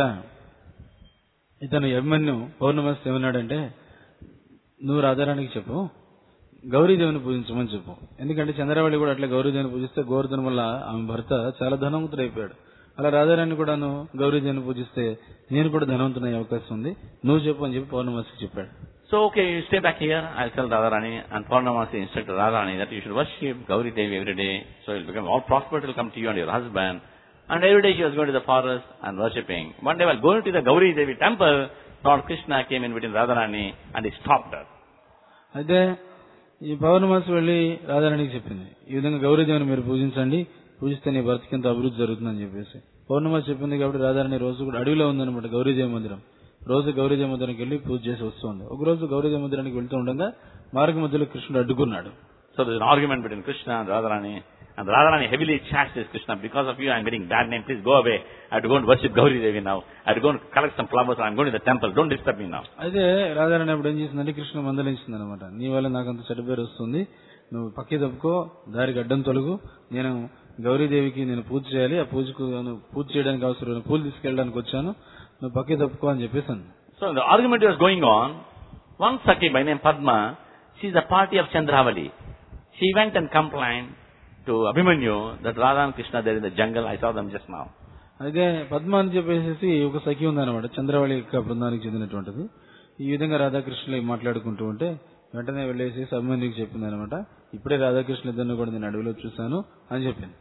ఇతను అభిమన్యు పౌర్ణమాసి ఏమన్నాడంటే, నువ్వు రాధారాణికి చెప్పు గౌరీదేవిని పూజించమని చెప్పు. ఎందుకంటే చంద్రవల్లి కూడా అట్లా గౌరీదేవిని పూజిస్తే గోవర్ధన వల్ల ఆమె భర్త చాలా ధనవంతుడైపోయాడు. అలా రాధారాణి కూడాను గౌరీదేవిని పూజిస్తే నేను కూడా ధనవంతునయ్యే అవకాశం ఉంది, నువ్వు చెప్పు అని చెప్పి పౌర్ణమాసి చెప్పాడు. So okay, you stay back here, I'll tell Radharani, and Purnamasi instructed Radharani that you should worship Gauri Devi every day, so it will become all prosperity will come to you and your husband. And every day she was going to the forest and worshipping. One day while going to the Gauri Devi temple, Lord Krishna came in between Radharani and he stopped her. అయితే ఈ పౌర్ణమాసి వెళ్ళి రాధారాణికి చెప్పింది, ఈ విధంగా గౌరీదేవిని మీరు పూజించండి, పూజిస్తే నీ భర్తకి ఎంత అభివృద్ధి జరుగుతుందని చెప్పేసి. పౌర్ణమాసి చెప్పింది కాబట్టి రాధారాణి రోజు కూడా అడవిలో ఉందన్నమాట గౌరీదేవి మందిరం. రోజు గౌరీదేవి మందిరానికి వెళ్ళి పూజ చేసి వస్తుంది. ఒక రోజు గౌరీదేవి మందిరానికి వెళ్తూ ఉండగా మార్గ మధ్యలో కృష్ణుడు అడ్డుకున్నాడు. So there is an argument between Krishna and Radharani, and Radharani heavily chastises Krishna, because of you I am getting bad name, please go away, I have to go and worship Gauri Devi now, I have to go and collect some flowers, I am going to the temple, don't disturb me now. అయితే రాధారాణి అప్పుడు ఏం చేసిందంటే కృష్ణ మందలించింది అనమాట, నీ వల్ల నాకంత చెడ్డ పేరు వస్తుంది, నువ్వు పక్కి తప్పుకో, దారికి అడ్డం తొలగు, నేను గౌరీదేవికి నేను పూజ చేయాలి, ఆ పూజకు పూజ చేయడానికి అవసరమైన పూలు తీసుకెళ్ళడానికి వచ్చాను, నువ్వు పక్కి తప్పుకో అని చెప్పేసాను. So the argument was going on. One Saki by name Padma, she is a party of Chandravali. She went and complained to Abhimanyu that Radha and Krishna there in the jungle, I saw them just now. అయితే పద్మ అని చెప్పేసి ఒక సఖి ఉందన్నమాట, చంద్రవళి యొక్క బృందానికి చెందినటువంటిది. ఈ విధంగా రాధాకృష్ణులు మాట్లాడుకుంటూ ఉంటే వెంటనే వెళ్ళేసి అభిమన్యుకి చెప్పింది అనమాట, ఇప్పుడే రాధాకృష్ణ ఇద్దరిని కూడా నేను అడవిలో చూశాను అని చెప్పింది.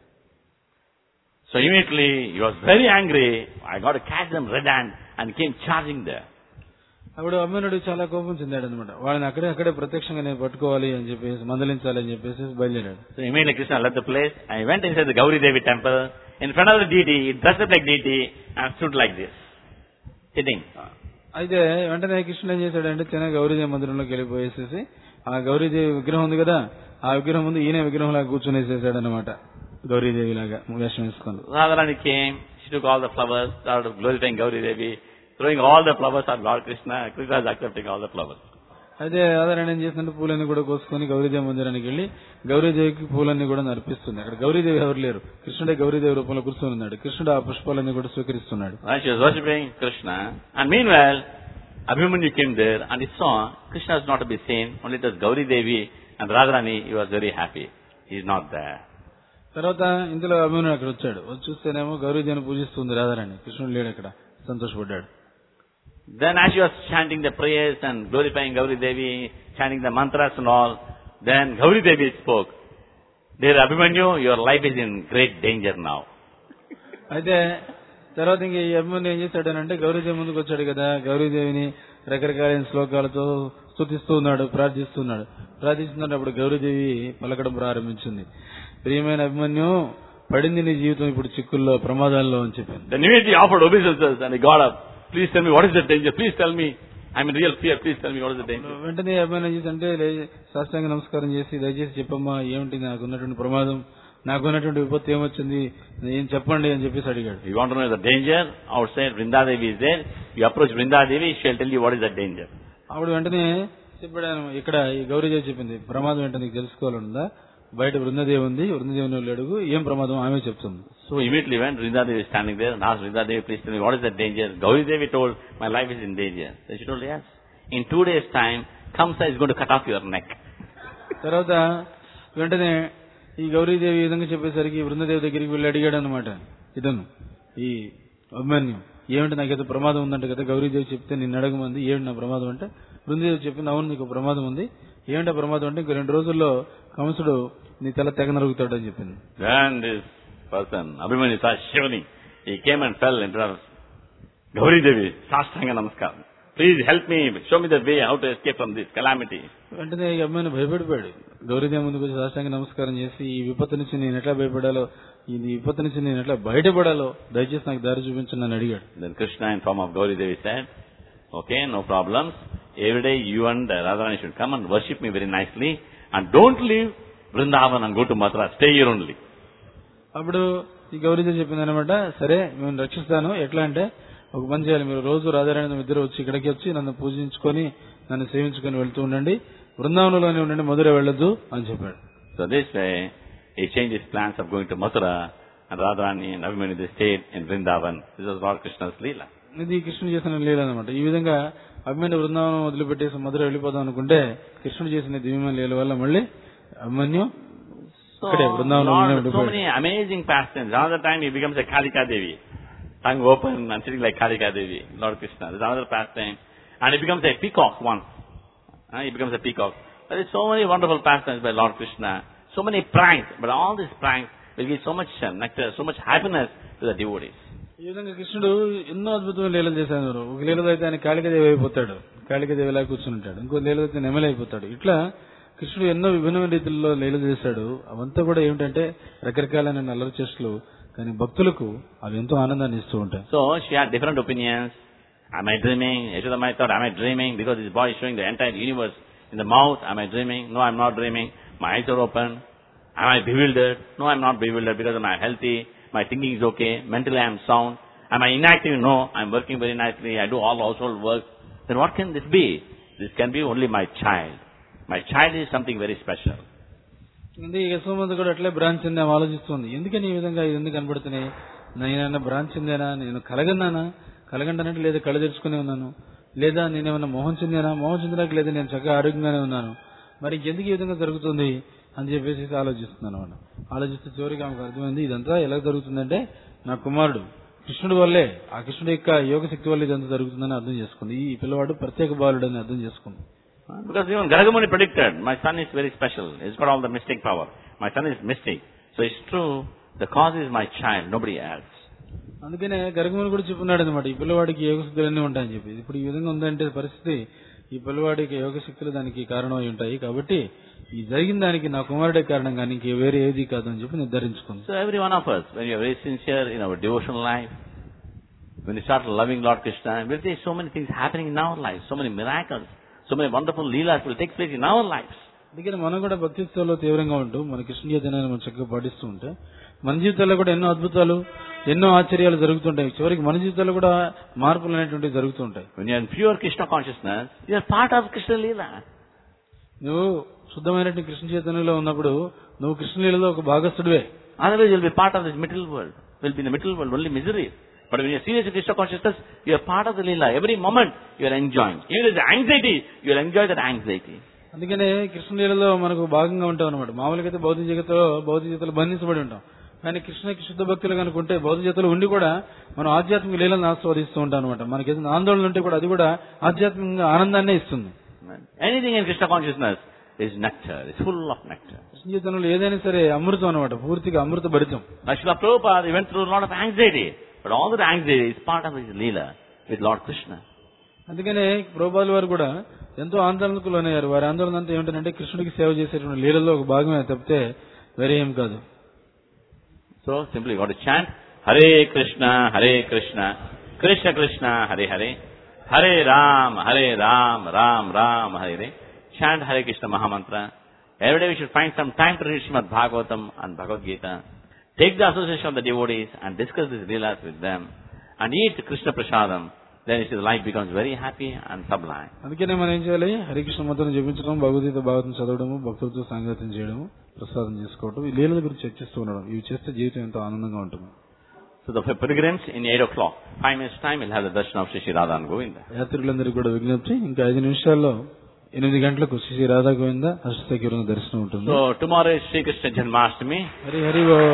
So immediately he was very angry. I got to catch them red hand and came charging there. అప్పుడు అభిమన్యుడు చాలా కోపం చెందాడు అనమాట, వాళ్ళని అక్కడే అక్కడే ప్రత్యక్షంగా నేను పట్టుకోవాలి అని చెప్పేసి మందలించాలి అని చెప్పేసి బయలుదేరాడు. So immediately Krishna left the place and he went inside the Gauri Devi temple. In front of the deity, he dressed up like deity and stood like this, sitting. అయితే వెంటనే కృష్ణుడు ఏం చేశాడంటే చిన్న గౌరీదేవి మందిరంలోకి వెళ్ళిపోయేసేసి ఆ గౌరీదేవి విగ్రహం ఉంది కదా, ఆ విగ్రహం ముందు ఈయన విగ్రహం లాగా కూర్చునేసేసాడు అనమాట, గౌరీదేవి లాగా వేషం వేసుకుని. Radharani came, she took all the flowers, started glorifying Gauri Devi, throwing all the flowers at Lord Krishna. Krishna is accepting all the flowers. అయితే రాధారాణి ఏం చేస్తుంటే పూలన్నీ కూడా కోసుకొని గౌరీదేవి మందిరానికి వెళ్ళి గౌరీదేవికి పూలన్నీ కూడా అర్పిస్తుంది. అక్కడ గౌరీదేవి ఎవరు లేరు, కృష్ణుడే గౌరీదేవి రూపంలో కూర్చొని ఉన్నాడు, కృష్ణుడు ఆ పుష్పాలన్నీ కూడా స్వీకరిస్తున్నాడు. She was worshipping Krishna, and meanwhile Abhimanyu came there and he saw Krishna is not to be seen, only it was Gauri Devi and Radharani. He was very happy, he is not there. తర్వాత ఇంతలో అభిమన్యుడు అక్కడ వచ్చాడు, వచ్చి చూస్తేనేమో గౌరీదేవిని పూజిస్తుంది రాధారాణి, కృష్ణుడు లేడు అక్కడ, సంతోషపడ్డాడు. Then as she was chanting the prayers and glorifying Gauri Devi, chanting the mantras and all, then Gauri Devi spoke, "Dear Abhimanyu, your life is in great danger now." అయితే తర్వాత ఇంక ఈ అభిమన్యు ఏం చేశాడనంటే గౌరీదేవి ముందుకు వచ్చాడు కదా, గౌరీదేవిని రకరకాలైన శ్లోకాలతో స్తుతిస్తూ ఉన్నాడు, ప్రార్థిస్తున్నాడు. ప్రార్థిస్తున్నప్పుడు గౌరీదేవి పలకడం ప్రారంభించింది, ప్రియమైన అభిమన్యు, పడింది నీ జీవితం ఇప్పుడు చిక్కుల్లో, ప్రమాదాల్లో అని చెప్పాను. Then immediately offered obeisances and he got up. Please tell me what is the danger. Please tell me. I'm in real fear. Please tell me what is the danger. వెంటనే అభిమన్యు అంటే సాష్టాంగ నమస్కారం చేసి, దయచేసి చెప్పమ్మా ఏమిటి నాకున్నటువంటి ప్రమాదం, నాకున్నటువంటి విపత్తు ఏమొచ్చింది, ఏం చెప్పండి అని చెప్పేసి అడిగాడు. You want to know the danger? Outside Vrindadevi is there. You approach Vrindadevi, she'll tell you what is the danger. అప్పుడు వెంటనే చెప్పాను, ఇక్కడ ఈ గౌరీదేవి చెప్పింది, ప్రమాదం ఏంటో నీకు తెలుసుకోవాలనుందా, బయట వృందాదేవి ఉంది, వృందాదేవిని వెళ్ళి అడుగు, ఏం ప్రమాదం ఆమె చెప్తుంది. So immediately when Vrindadevi is standing there and asked Vrindadevi, please tell me what is the danger. Gauridevi told, my life is in danger. So she told, yes. In two days time, Kamsa is going to cut off your neck. తర్వాత వెంటనే ఈ గౌరీదేవి ఈ విధంగా చెప్పేసరికి వృందాదేవి దగ్గరికి వెళ్ళి అడిగాడు అనమాట ఇతను, ఈ అభిమన్యు, ఏమిటి నాకైతే ప్రమాదం ఉందంటే కదా, గౌరీదేవి చెప్తే నిన్ను అడగమంది, ఏమిటి నా ప్రమాదం అంటే, వృందాదేవి చెప్పింది, అవును నీకు ప్రమాదం ఉంది, ఏమిటా ప్రమాదం అంటే, ఇంకో రెండు రోజుల్లో కంసుడు నీ తల తెగ నరుగుతాడు అని చెప్పింది. Then this person, Abhimanyu, saw shivering. He came and fell into her. Gauridevi, Sastanga Namaskar. Please help me, show me the way how to escape from this calamity. వెంటనే ఈ అమ్మాయిని భయపడిపోయాడు. గౌరీదేవి ముందుకు వచ్చి సాష్టాంగ నమస్కారం చేసి, ఈ విపత్తు నుంచి నేను ఎట్లా భయపడాలో, ఈ విపత్తు నుంచి నేను ఎట్లా బయటపడాలో దయచేసి నాకు దారి చూపించండి అని అడిగాడు. Then Krishna in form of Gauridevi said, okay, no problems. Every day you and Radharani should come and worship me very nicely and don't leave Vrindavan and go to Mathura. Stay here only. అప్పుడు ఈ గౌరీదేవి చెప్పింది అనమాట, సరే మేము రక్షిస్తాను, ఎట్లా అంటే ఒక పని చేయాలి, మీరు రోజు రాధారాణి ఇద్దరు వచ్చి ఇక్కడికి వచ్చి నన్ను పూజించుకొని నన్ను సేవించుకొని వెళ్తూ ఉండండి, బృందావనంలోనే ఉండండి, మధుర వెళ్ళొద్దు అని చెప్పాడు. So this way he changed his plans of going to Mathura and Radharani and Abhimanyu they stayed in Vrindavan. This was Lord Krishna's Leela. ఇది కృష్ణుడు చేసిన లీల అనమాట. ఈ విధంగా అభిమన్యు బృందావనం వదిలిపెట్టేసి మధుర వెళ్ళిపోదాం అనుకుంటే కృష్ణుడు చేసిన దివ్యమైన లీల వల్ల మళ్ళీ అభిమన్యు ఇక్కడే Brindavanam. So many amazing pastimes. Another time he becomes a Kalika Devi, tongue open and sitting like Kalika Devi, Lord Krishna. There's another pastime, and he becomes a peacock once. Uh, he becomes a peacock. There is so many wonderful pastimes by Lord Krishna. So many pranks, but all these pranks will give so much nectar, so much happiness to the devotees. ఈ విధంగా కృష్ణుడు ఎన్నో అద్భుతమైన లీలలు చేశారు. ఒక లీలలో అయితే ఆయన కాళికాదేవి అయిపోతాడు, కాళికాదేవిలా కూర్చుంటాడు, ఇంకో లీలలో అయితే నెమలి అయిపోతాడు. ఇట్లా కృష్ణుడు ఎన్నో విభిన్నమైన రీతిలో లీలలు చేశాడు. అవంతా కూడా ఏమిటంటే రకరకాలైన అల్లరి చేష్టలు, కానీ భక్తులకు అవి ఎంతో ఆనందాన్ని ఇస్తూ ఉంటాయి. So she had different opinions. Am I dreaming? Yashodama thought, am I dreaming? Because this boy is showing the entire universe in the mouth. Am I dreaming? No, I'm not dreaming. My eyes are open. Am I bewildered? No, I'm not bewildered because I'm healthy. My thinking is okay. Mentally I am sound. Am I inactive? No, I'm working very nicely. I do all household work. Then what can this be? This can be only my child. My child is something very special. ఇది యశోమంత కూడా అట్లే భ్రాంతి చెంది ఆలోచిస్తుంది. ఎందుకని ఈ విధంగా ఇది ఎందుకు కనబడుతున్నాయి? నేనన్నా భ్రాంతి చెందానా, నేను కలగన్నానా, కలగంటానంటే లేదా కళ్ళు తెరుచుకునే ఉన్నాను, లేదా నేనేమన్నా మోహం చెందానా, మోహం చెందినాక లేదా నేను చక్కగా ఆరోగ్యంగానే ఉన్నాను, మరి ఎందుకు ఈ విధంగా జరుగుతుంది అని చెప్పేసి ఆలోచిస్తున్నాను అన్నమాట. ఆలోచిస్తే చివరికి ఆమెకు అర్థమైంది, ఇదంతా ఎలా జరుగుతుందంటే నా కుమారుడు కృష్ణుడి వల్లే, ఆ కృష్ణుడి యొక్క యోగ శక్తి వల్ల ఇదంతా జరుగుతుందని అర్థం చేసుకుంది. ఈ పిల్లవాడు ప్రత్యేక బాలుడు అని అర్థం చేసుకుంది. Because even Garagamuni predicted, my son is very special. He's got all the mystic power. My son is mystic. So it's true, the cause is my child, nobody else. అందుకనే గరగముని కూడా చెప్పున్నాడు అనమాట, ఈ పిల్లవాడికి యోగ శక్తులన్నీ ఉంటాయని చెప్పి. ఇప్పుడు ఈ విధంగా ఉందంటే పరిస్థితి, ఈ పిల్లవాడికి యోగ శక్తులు దానికి కారణమై ఉంటాయి, కాబట్టి ఈ జరిగిన దానికి నా కుమారుడే కారణం కానీ ఇంక వేరే ఏది కాదు అని చెప్పి నిర్ధారించుకుంది. So every one of us, when you are very sincere in our devotional life, when you start loving Lord Krishna, we'll see so many things happening in our lives, so many miracles, so many wonderful leelas will take place in our lives. అందుకని మనం కూడా భక్తిత్వంలో తీవ్రంగా ఉంటూ మన కృష్ణ చైతన్యాన్ని మనం చక్కగా పాటిస్తూ ఉంటే మన జీవితాల్లో కూడా ఎన్నో అద్భుతాలు, ఎన్నో ఆశ్చర్యాలు జరుగుతుంటాయి. చివరికి మన జీవితాల్లో కూడా మార్పులు అనేటువంటివి జరుగుతూ ఉంటాయి. When you are in pure Krishna consciousness, you are part of Krishna Leela. నువ్వు శుద్ధమైనటువంటి కృష్ణ చైతన్యంలో ఉన్నప్పుడు నువ్వు కృష్ణలీలలో ఒక భాగస్థుడివే. Otherwise you will be part of this middle world. You will be in the middle world, only misery. But when you are serious in Krishna consciousness, you are part of the Leela. Every moment you are enjoying. Even if there is anxiety, you will enjoy that anxiety. అందుకనే కృష్ణలీలలో మనకు భాగంగా ఉంటాం అనమాట. మామూలుగా అయితే భౌతిక జగత్తులో భౌతిక జగత్తులో బంధించబడి ఉంటాం. కానీ కృష్ణకి శుద్ధ భక్తులు కనుకుంటే భౌతిక జగత్తులో ఉండి కూడా మనం ఆధ్యాత్మిక లీలను ఆస్వాదిస్తూ ఉంటాం అనమాట. మనకి ఏదైనా ఆందోళన ఉంటే కూడా అది కూడా ఆధ్యాత్మికంగా ఆనందాన్నే ఇస్తుంది. Anything in Krishna consciousness is nectar. It's full of nectar. Krishna జీవితంలో ఏదైనా సరే అమృతం అనమాట, పూర్తిగా అమృత భరితం. Srila Prabhupada went through a lot of anxiety. But all that anxiety is part of his leela with Lord Krishna. అందుకనే ప్రభుపాదుల వారు కూడా ఎంతో ఆందోళనకు లోనయ్యారు. వారి ఆందోళన అంతా ఏమిటంటే కృష్ణుడికి సేవ చేసేటువంటి లీలలో ఒక భాగమే తప్పితే వేరే ఏం కాదు. So simply you got to chant Hare Krishna, Hare Krishna, Krishna Krishna, Hare Hare, Hare Ram, Hare Ram, Ram Ram, Hare Hare. Chant Hare Krishna Mahamantra. Every day we should find some time to read Srimad Bhagavatam and Bhagavad Gita. Take the association of the devotees and discuss these leelas with them. And eat Krishna Prasadam. Then his life becomes very happy and sublime. అందుకనే మనం ఏం చేయాలి? హరికృష్ణ మంత్రం జపించడం, భగవద్గీత భాగవతం చదవడము, భక్తులతో సాంగత్యం చేయడము, ప్రసాదం చేసుకోవడం, ఈ లీలల గురించి చర్చిస్తూ ఉండడం. ఇవి చేస్తే జీవితం ఎంతో ఆనందంగా ఉంటుంది. So the pilgrims in eight o'clock, five minutes time, will have the darshan of Shri Radha and Govinda. యాత్రికులందరికీ కూడా విజ్ఞప్తి, ఇంకా ఐదు నిమిషాల్లో ఎనిమిది గంటలకు శ్రీ రాధా గోవింద అష్టసఖీవృంద దర్శనం ఉంటుంది. So tomorrow is Sri Krishna Janmashtami. Hari Hari ఓ.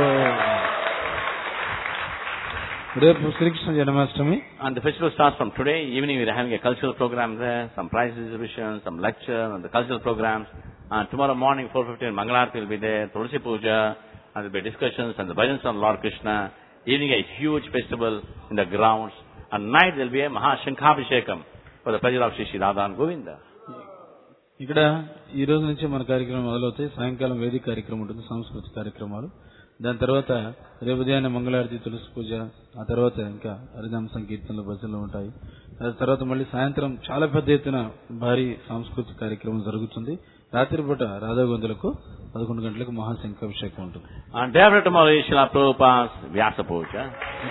రేపు Srikrishna Janmashtami. And the festival starts from today. Evening we are having a cultural program there, some prize distribution, some lecture and the cultural programs. And tomorrow morning four fifteen Mangalarti will be there, Tulsi Puja, and there will be discussions and the bhajans on Lord Krishna. Evening a huge festival in the grounds. And night there will be a Mahashankhabhishekam for the pleasure of Shri Shri Radha and Govinda. ఇక్కడ ఈ రోజు నుంచి మన కార్యక్రమం మొదలవుతాయి. సాయంకాలం వేదిక కార్యక్రమం ఉంటుంది, సాంస్కృతిక కార్యక్రమాలు. దాని తర్వాత రేపు ఉదయాన్నే మంగళారతి, తులసి పూజ, ఆ తర్వాత ఇంకా హరినామ సంకీర్తనలు, భజనలు ఉంటాయి. ఆ తర్వాత మళ్ళీ సాయంత్రం చాలా పెద్ద ఎత్తున భారీ సాంస్కృతిక కార్యక్రమం జరుగుతుంది. రాత్రిపూట రాధా గోవిందులకు పదకొండు గంటలకు మహాశంఖాభిషేకం ఉంటుంది. And day after tomorrow is Srila Prabhupada's Vyasa Puja.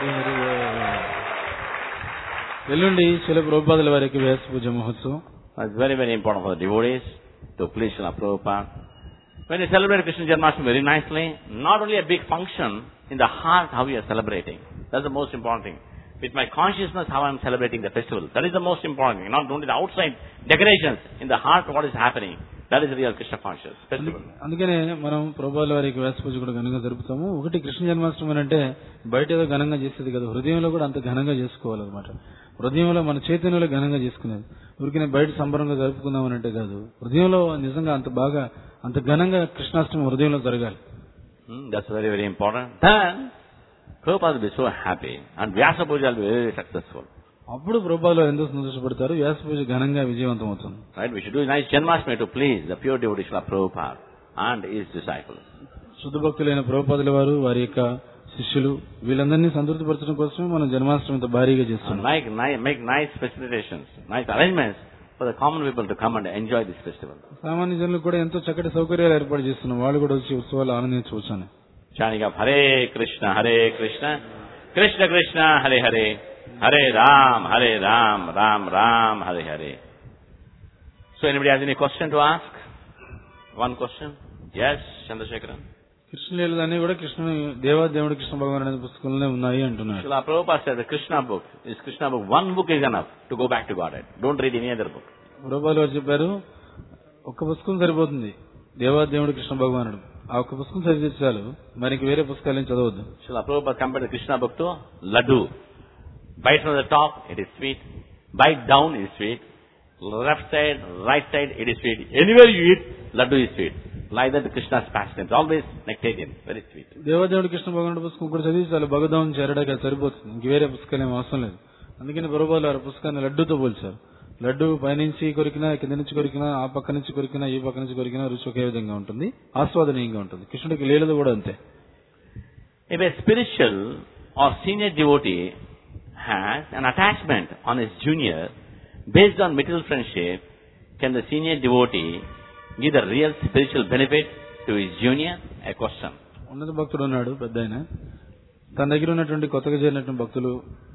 ఎల్లుండి శ్రీల ప్రభుపాదుల వారి యొక్క వ్యాస పూజ మహోత్సవం. It's very, very important for the devotees to please Srila Prabhupada. When you celebrate Krishna Janmashtami very nicely, not only a big function in the heart how we are celebrating. That's the most important thing. With my consciousness how I am celebrating the festival. That is the most important thing. Not only the outside decorations. In the heart what is happening. That is the real Krishna conscious festival. అందుకనే మనం ప్రభుపాదుల వారి యొక్క వ్యాస పూజ కూడా ఘనంగా జరుపుతాము. ఒకటి కృష్ణ జన్మాష్టమి అంటే బయట ఏదో ఘనంగా చేసేది కదా, హృదయంలో కూడా అంత ఘనంగా చేసుకోవాలన్నమాట. హృదయంలో మన చైతన్యంలో ఘనంగా చేసుకునేది. ఊరికి బయట సంబరంగా జరుపుకుందామని అంటే కాదు, హృదయంలో నిజంగా అంత బాగా అంత ఘనంగా కృష్ణాష్టమి హృదయంలో జరగాలి. That's very, very important. Then Prabhupada will be so happy and Vyasa Puja will be very successful. అప్పుడు ప్రభుపాదులు ఎంతో సంతోషపడతారు, వ్యాస పూజ ఘనంగా విజయవంతం అవుతుంది. Right? We should do a nice Janmashtami to please the pure devotees of Prabhupada and his disciples. శుద్ధ భక్తులైన ప్రభుపాదుల వారు, వారి యొక్క శిష్యులు, వీళ్ళందరినీ సంతృప్తిపరచడం కోసమే మనం జన్మాష్టమితో భారీగా చేస్తున్నాం. Make, make nice facilitations, nice arrangements for the common people to come and enjoy this festival. సామాన్య జనులకు కూడా ఎంతో చక్కటి సౌకర్యాలు ఏర్పాటు చేస్తున్నాం, వాళ్ళు కూడా వచ్చి ఉత్సవాలు ఆనందించవచ్చును. Chanting of Hare Krishna, Hare Krishna, Krishna Krishna, Hare Hare, Hare Ram, Hare Ram, Ram Ram, Hare Hare. So anybody has any question to ask? One question? Yes, Chandrasekharan. కృష్ణలీలలు అన్ని కూడా కృష్ణ దేవాదేవుడు కృష్ణ భగవాన్ అనే పుస్తకంలోనే ఉన్నాయి అంటున్నారు. Srila Prabhupada said the Krishna book is Krishna book. One book is enough to go back to Godhead. Don't read any other book. ప్రభుపాదులు వారు చెప్పారు, ఒక్క పుస్తకం సరిపోతుంది దేవాదేవుడు కృష్ణ భగవానుడు. ఆ ఒక్క పుస్తకం చదివితే చాలు, మరి వేరే పుస్తకాలు చదవద్దు. Srila Prabhupada compared the Krishna book to laddu. Bite from the top, it is sweet. Bite down, it is sweet. Left side, right side, it is sweet. Anywhere you eat, laddu is sweet. Like that, Krishna's pastimes, always nectarian, very sweet. దేవాదేవుడు Krishna భగవానుడు పుస్తకం కూడా చదివి చాలు, భగవద్గీత చేరడానికి అది సరిపోతుంది, ఇంక వేరే పుస్తకాలు ఏం అవసరం లేదు. అందుకని ప్రభుపాదులు వారి పుస్తకాన్ని లడ్డూతో పోల్చారు. లడ్డు పైనుంచి కొరికినా, కింద నుంచి కొరికినా, ఆ పక్క నుంచి కొరికినా, ఈ పక్క నుంచి కొరికినా రుచి ఒకే విధంగా ఉంటుంది, ఆస్వాదనీయంగా ఉంటుంది. కృష్ణుడికి లీలలు కూడా అంతే. If a spiritual or senior devotee has an attachment on his junior based on material friendship, can the senior devotee give the real spiritual benefit to his junior? A question. ఉన్నత భక్తుడు ఉన్నాడు పెద్ద ఆయన, తన దగ్గర ఉన్నటువంటి కొత్తగా చేరినటువంటి భక్తులు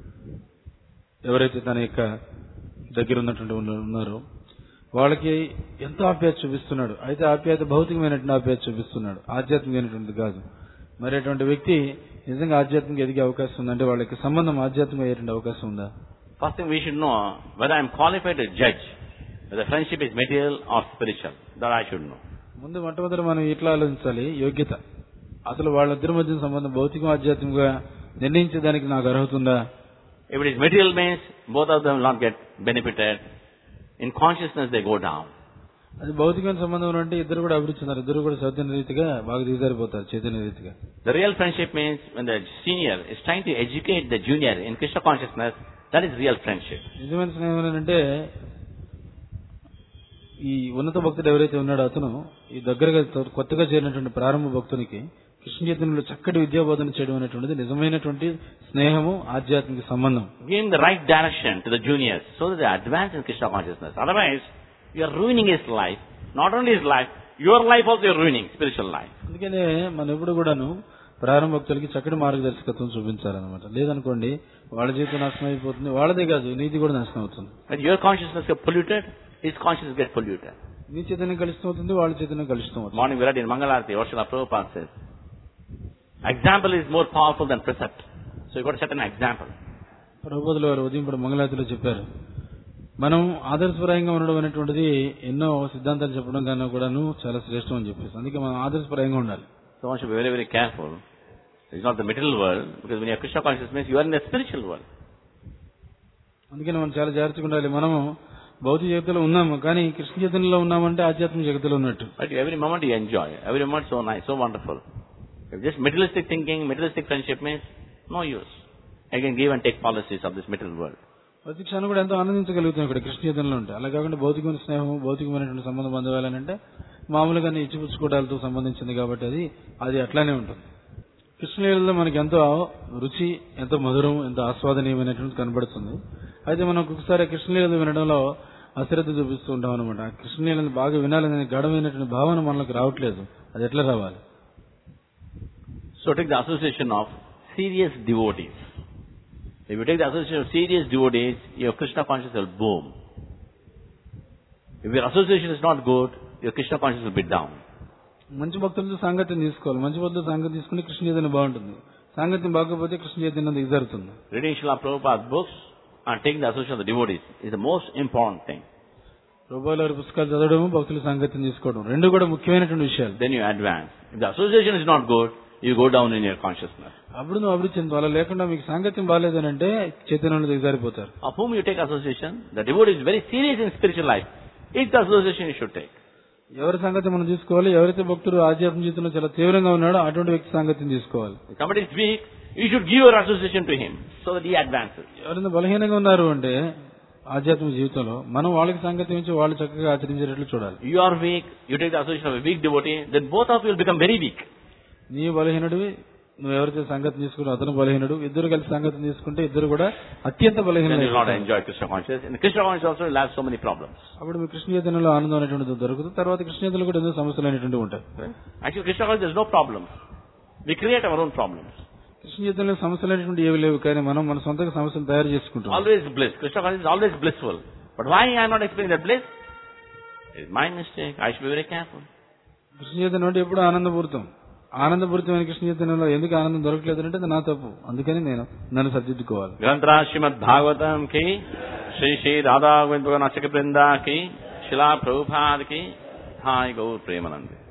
ఎవరైతే తన యొక్క దగ్గర ఉన్నటువంటి ఉన్నారో వాళ్ళకి ఎంతో ఆప్యాయత చూపిస్తున్నాడు. అయితే ఆప్యాయత భౌతికమైనటువంటి ఆప్యాయత చూపిస్తున్నాడు, ఆధ్యాత్మికమైనటువంటి కాదు. మరి అటువంటి వ్యక్తి నిజంగా ఆధ్యాత్మిక ఎదిగే అవకాశం ఉందంటే వాళ్ళకి సంబంధం ఆధ్యాత్మిక అయ్యేటువంటి అవకాశం ఉందా? First thing we should know whether I am qualified to judge whether friendship is material or spiritual. That I should know. ముందు మొట్టమొదటి మనం ఇట్లా ఆలోచించాలి, యోగ్యత. అసలు వాళ్ళిద్దరి మధ్య సంబంధం భౌతికం ఆధ్యాత్మికంగా నిర్ణయించేదానికి నాకు అర్హత ఉందా? If it is material means both of them will not get benefited. In consciousness they go down. అది భౌతికమైన సంబంధం అంటే ఇద్దరు కూడా అభివృద్ధి చెందారు, ఇద్దరు కూడా చైతన్య రీతిగా బాగా దిగజారిపోతారు చైతన్య రీతిగా. The real friendship means when the senior is trying to educate the junior in Krishna consciousness, that is real friendship. నిజమైన స్నేహం అంటే ఈ ఉన్నత భక్తుడు ఎవరైతే ఉన్నాడో అతను ఈ దగ్గరగా కొత్తగా చేరినటువంటి ప్రారంభ భక్తునికి కృష్ణ చైతన్యంలో చక్కటి విద్యాబోధన చేయడం అనేటువంటిది నిజమైనటువంటి స్నేహము, ఆధ్యాత్మిక సంబంధం. Giving the right direction to the juniors so that they advance in Krishna consciousness. Otherwise, you are ruining his life. Not only his life, your life also you are ruining, spiritual life. అందుకనే మనం ఎప్పుడు కూడాను ప్రారంభ భక్తులకి చక్కటి మార్గదర్శకత్వం చూపించాలన్నమాట. లేదనుకోండి వాళ్ళ జీవితం నాశనం అయిపోతుంది, వాళ్ళదే కాదు నీతి కూడా నాశనం అవుతుంది. When your consciousness gets polluted, his consciousness gets polluted. నీ చైతన్యం కలుషితం అవుతుంది, వాళ్ళ చైతన్యం కలుషితం అవుతుంది. Morning we read in Mangalarati, what Srila Prabhupada says. Example is more powerful than precept. So you got to set an example. ప్రభుపాదుల వారు ఉదయం ఇప్పుడు మంగళారతిలో చెప్పారు, మనం ఆదర్శపరంగా ఉండడం అనేటువంటిది ఎన్నో సిద్ధాంతాలు చెప్పడం కన్నా కూడాను చాలా శ్రేష్టం అని చెప్పేసి, అందుకే మనం ఆదర్శపరంగా ఉండాలి. So one should be very, very careful. It's not the material world, because when you are Krishna consciousness, you are in the spiritual world. అందుకని మనం చాలా జాగ్రత్తగా ఉండాలి. మనము భౌతిక జగత్తులో ఉన్నాము, కానీ కృష్ణ చైతన్యంలో ఉన్నామంటే ఆధ్యాత్మిక జగత్తులో ఉన్నట్టు. But every moment you enjoy, every moment so nice, so wonderful. If just materialistic thinking, materialistic friendship means no use. I can give and take policies of this material world. ప్రతి క్షణం కూడా ఎంతో ఆనందించగలుగుతాం ఇక్కడ కృష్ణ చైతన్యంలో ఉంటే. అలా కాకుండా భౌతికమైన స్నేహం, భౌతికమైనటువంటి సంబంధం పొందవాలంటే మామూలుగానే ఇచ్చిపుచ్చుకోవడాలతో సంబంధించింది కాబట్టి అది అది అట్లానే ఉంటుంది. కృష్ణలీలలో మనకి ఎంతో రుచి, ఎంతో మధురం, ఎంతో ఆస్వాదనీయమైనటువంటి కనబడుతుంది. అయితే మనం ఒక్కొక్కసారి కృష్ణలీలను వినడంలో అశ్రద్ధ చూపిస్తూ ఉంటాం అనమాట. కృష్ణలీలను బాగా వినాలనే గాఢమైనటువంటి భావన మనకు రావట్లేదు. అది ఎట్లా రావాలి? So take the association of serious devotees. If you take the association of serious devotees, your Krishna consciousness will boom. If your association is not good, your Krishna consciousness will be down. మంచి భక్తులతో సాంగత్యం తీసుకోవాలి. మంచి భక్తులతో సాంగత్యం తీసుకుని కృష్ణ చైతన్యం బాగుంటుంది. సాంగత్యం బాగోకపోతే కృష్ణ చైతన్యం దిగజారుతుంది. Reading Srila Prabhupada's books and taking the association of the devotees is the most important thing. ప్రభుపాదుల వారి పుస్తకాలు చదవడం, భక్తుల సాంగత్యం తీసుకోవడం రెండు కూడా ముఖ్యమైనటువంటి విషయాలు. Then you advance. If the association is not good, you go down in your consciousness. అప్పుడు నువ్వు అభివృద్ధి చెందుతావు. అలా లేకుండా మీకు సాంగత్యం బాగాలేదని అంటే చైతన్యంలో దిగజారిపోతారు. Of whom you take association, the devotee is very serious in spiritual life. It's the association you should take. ఎవరి సాంగత్యం మనం తీసుకోవాలి? ఎవరైతే భక్తుడు ఆధ్యాత్మిక జీవితంలో చాలా తీవ్రంగా ఉన్నాడో అటువంటి వ్యక్తి సాంగత్యం తీసుకోవాలి. If somebody is weak, you should give your association to him so that he advances. ఎవరైనా బలహీనంగా ఉన్నారు అంటే ఆధ్యాత్మిక జీవితంలో మనం వాళ్ళకి సాంగత్యం ఇచ్చి వాళ్ళు చక్కగా ఆచరించేటట్లు చూడాలి. You are weak, you take the association of a weak devotee, then both of you will become very weak. నీ బలహీనుడివి, నువ్వు ఎవరైతే సంగతి తీసుకున్నావు అతను బలహీనుడు, ఇద్దరు కలిసి సంగతి తీసుకుంటే ఇద్దరు కూడా అత్యంత బలహీనులు. Krishna also will have so many problems. అప్పుడు మీ కృష్ణ చైతన్యంలో ఆనందం అనేటువంటిది దొరుకుతుంది. తర్వాత కృష్ణ చైతన్యంలో కూడా ఎన్నో సమస్యలు అనేటువంటివి ఉంటాయి. Actually, Krishna consciousness there is no problems. We create our own problems. Krishna చైతన్యంలో సమస్యలు అనేటువంటి ఏవి లేవు, కానీ మనం మన సొంతంగా సమస్యలు తయారు చేసుకుంటాం. Always bliss. Krishna consciousness is always blissful. But why I am not experiencing that bliss? It is my mistake. I should be very careful. Krishna చైతన్యం అంటే ఎప్పుడు ఆనందపూరితం. ఆనందపూరితమైన కృష్ణ చైతన్యంలో ఎందుకు ఆనందం దొరకలేదు అంటే నా తప్పు. అందుకని నేను నన్ను సరిదిద్దుకోవాలి. గ్రంథరా శ్రీమద్ భాగవతం కి, శ్రీ శ్రీ రాధా గోవింద నచక బృందా కి, శిలా ప్రభుపాద్ కి, హాయ్ గౌర్ ప్రేమానంద్.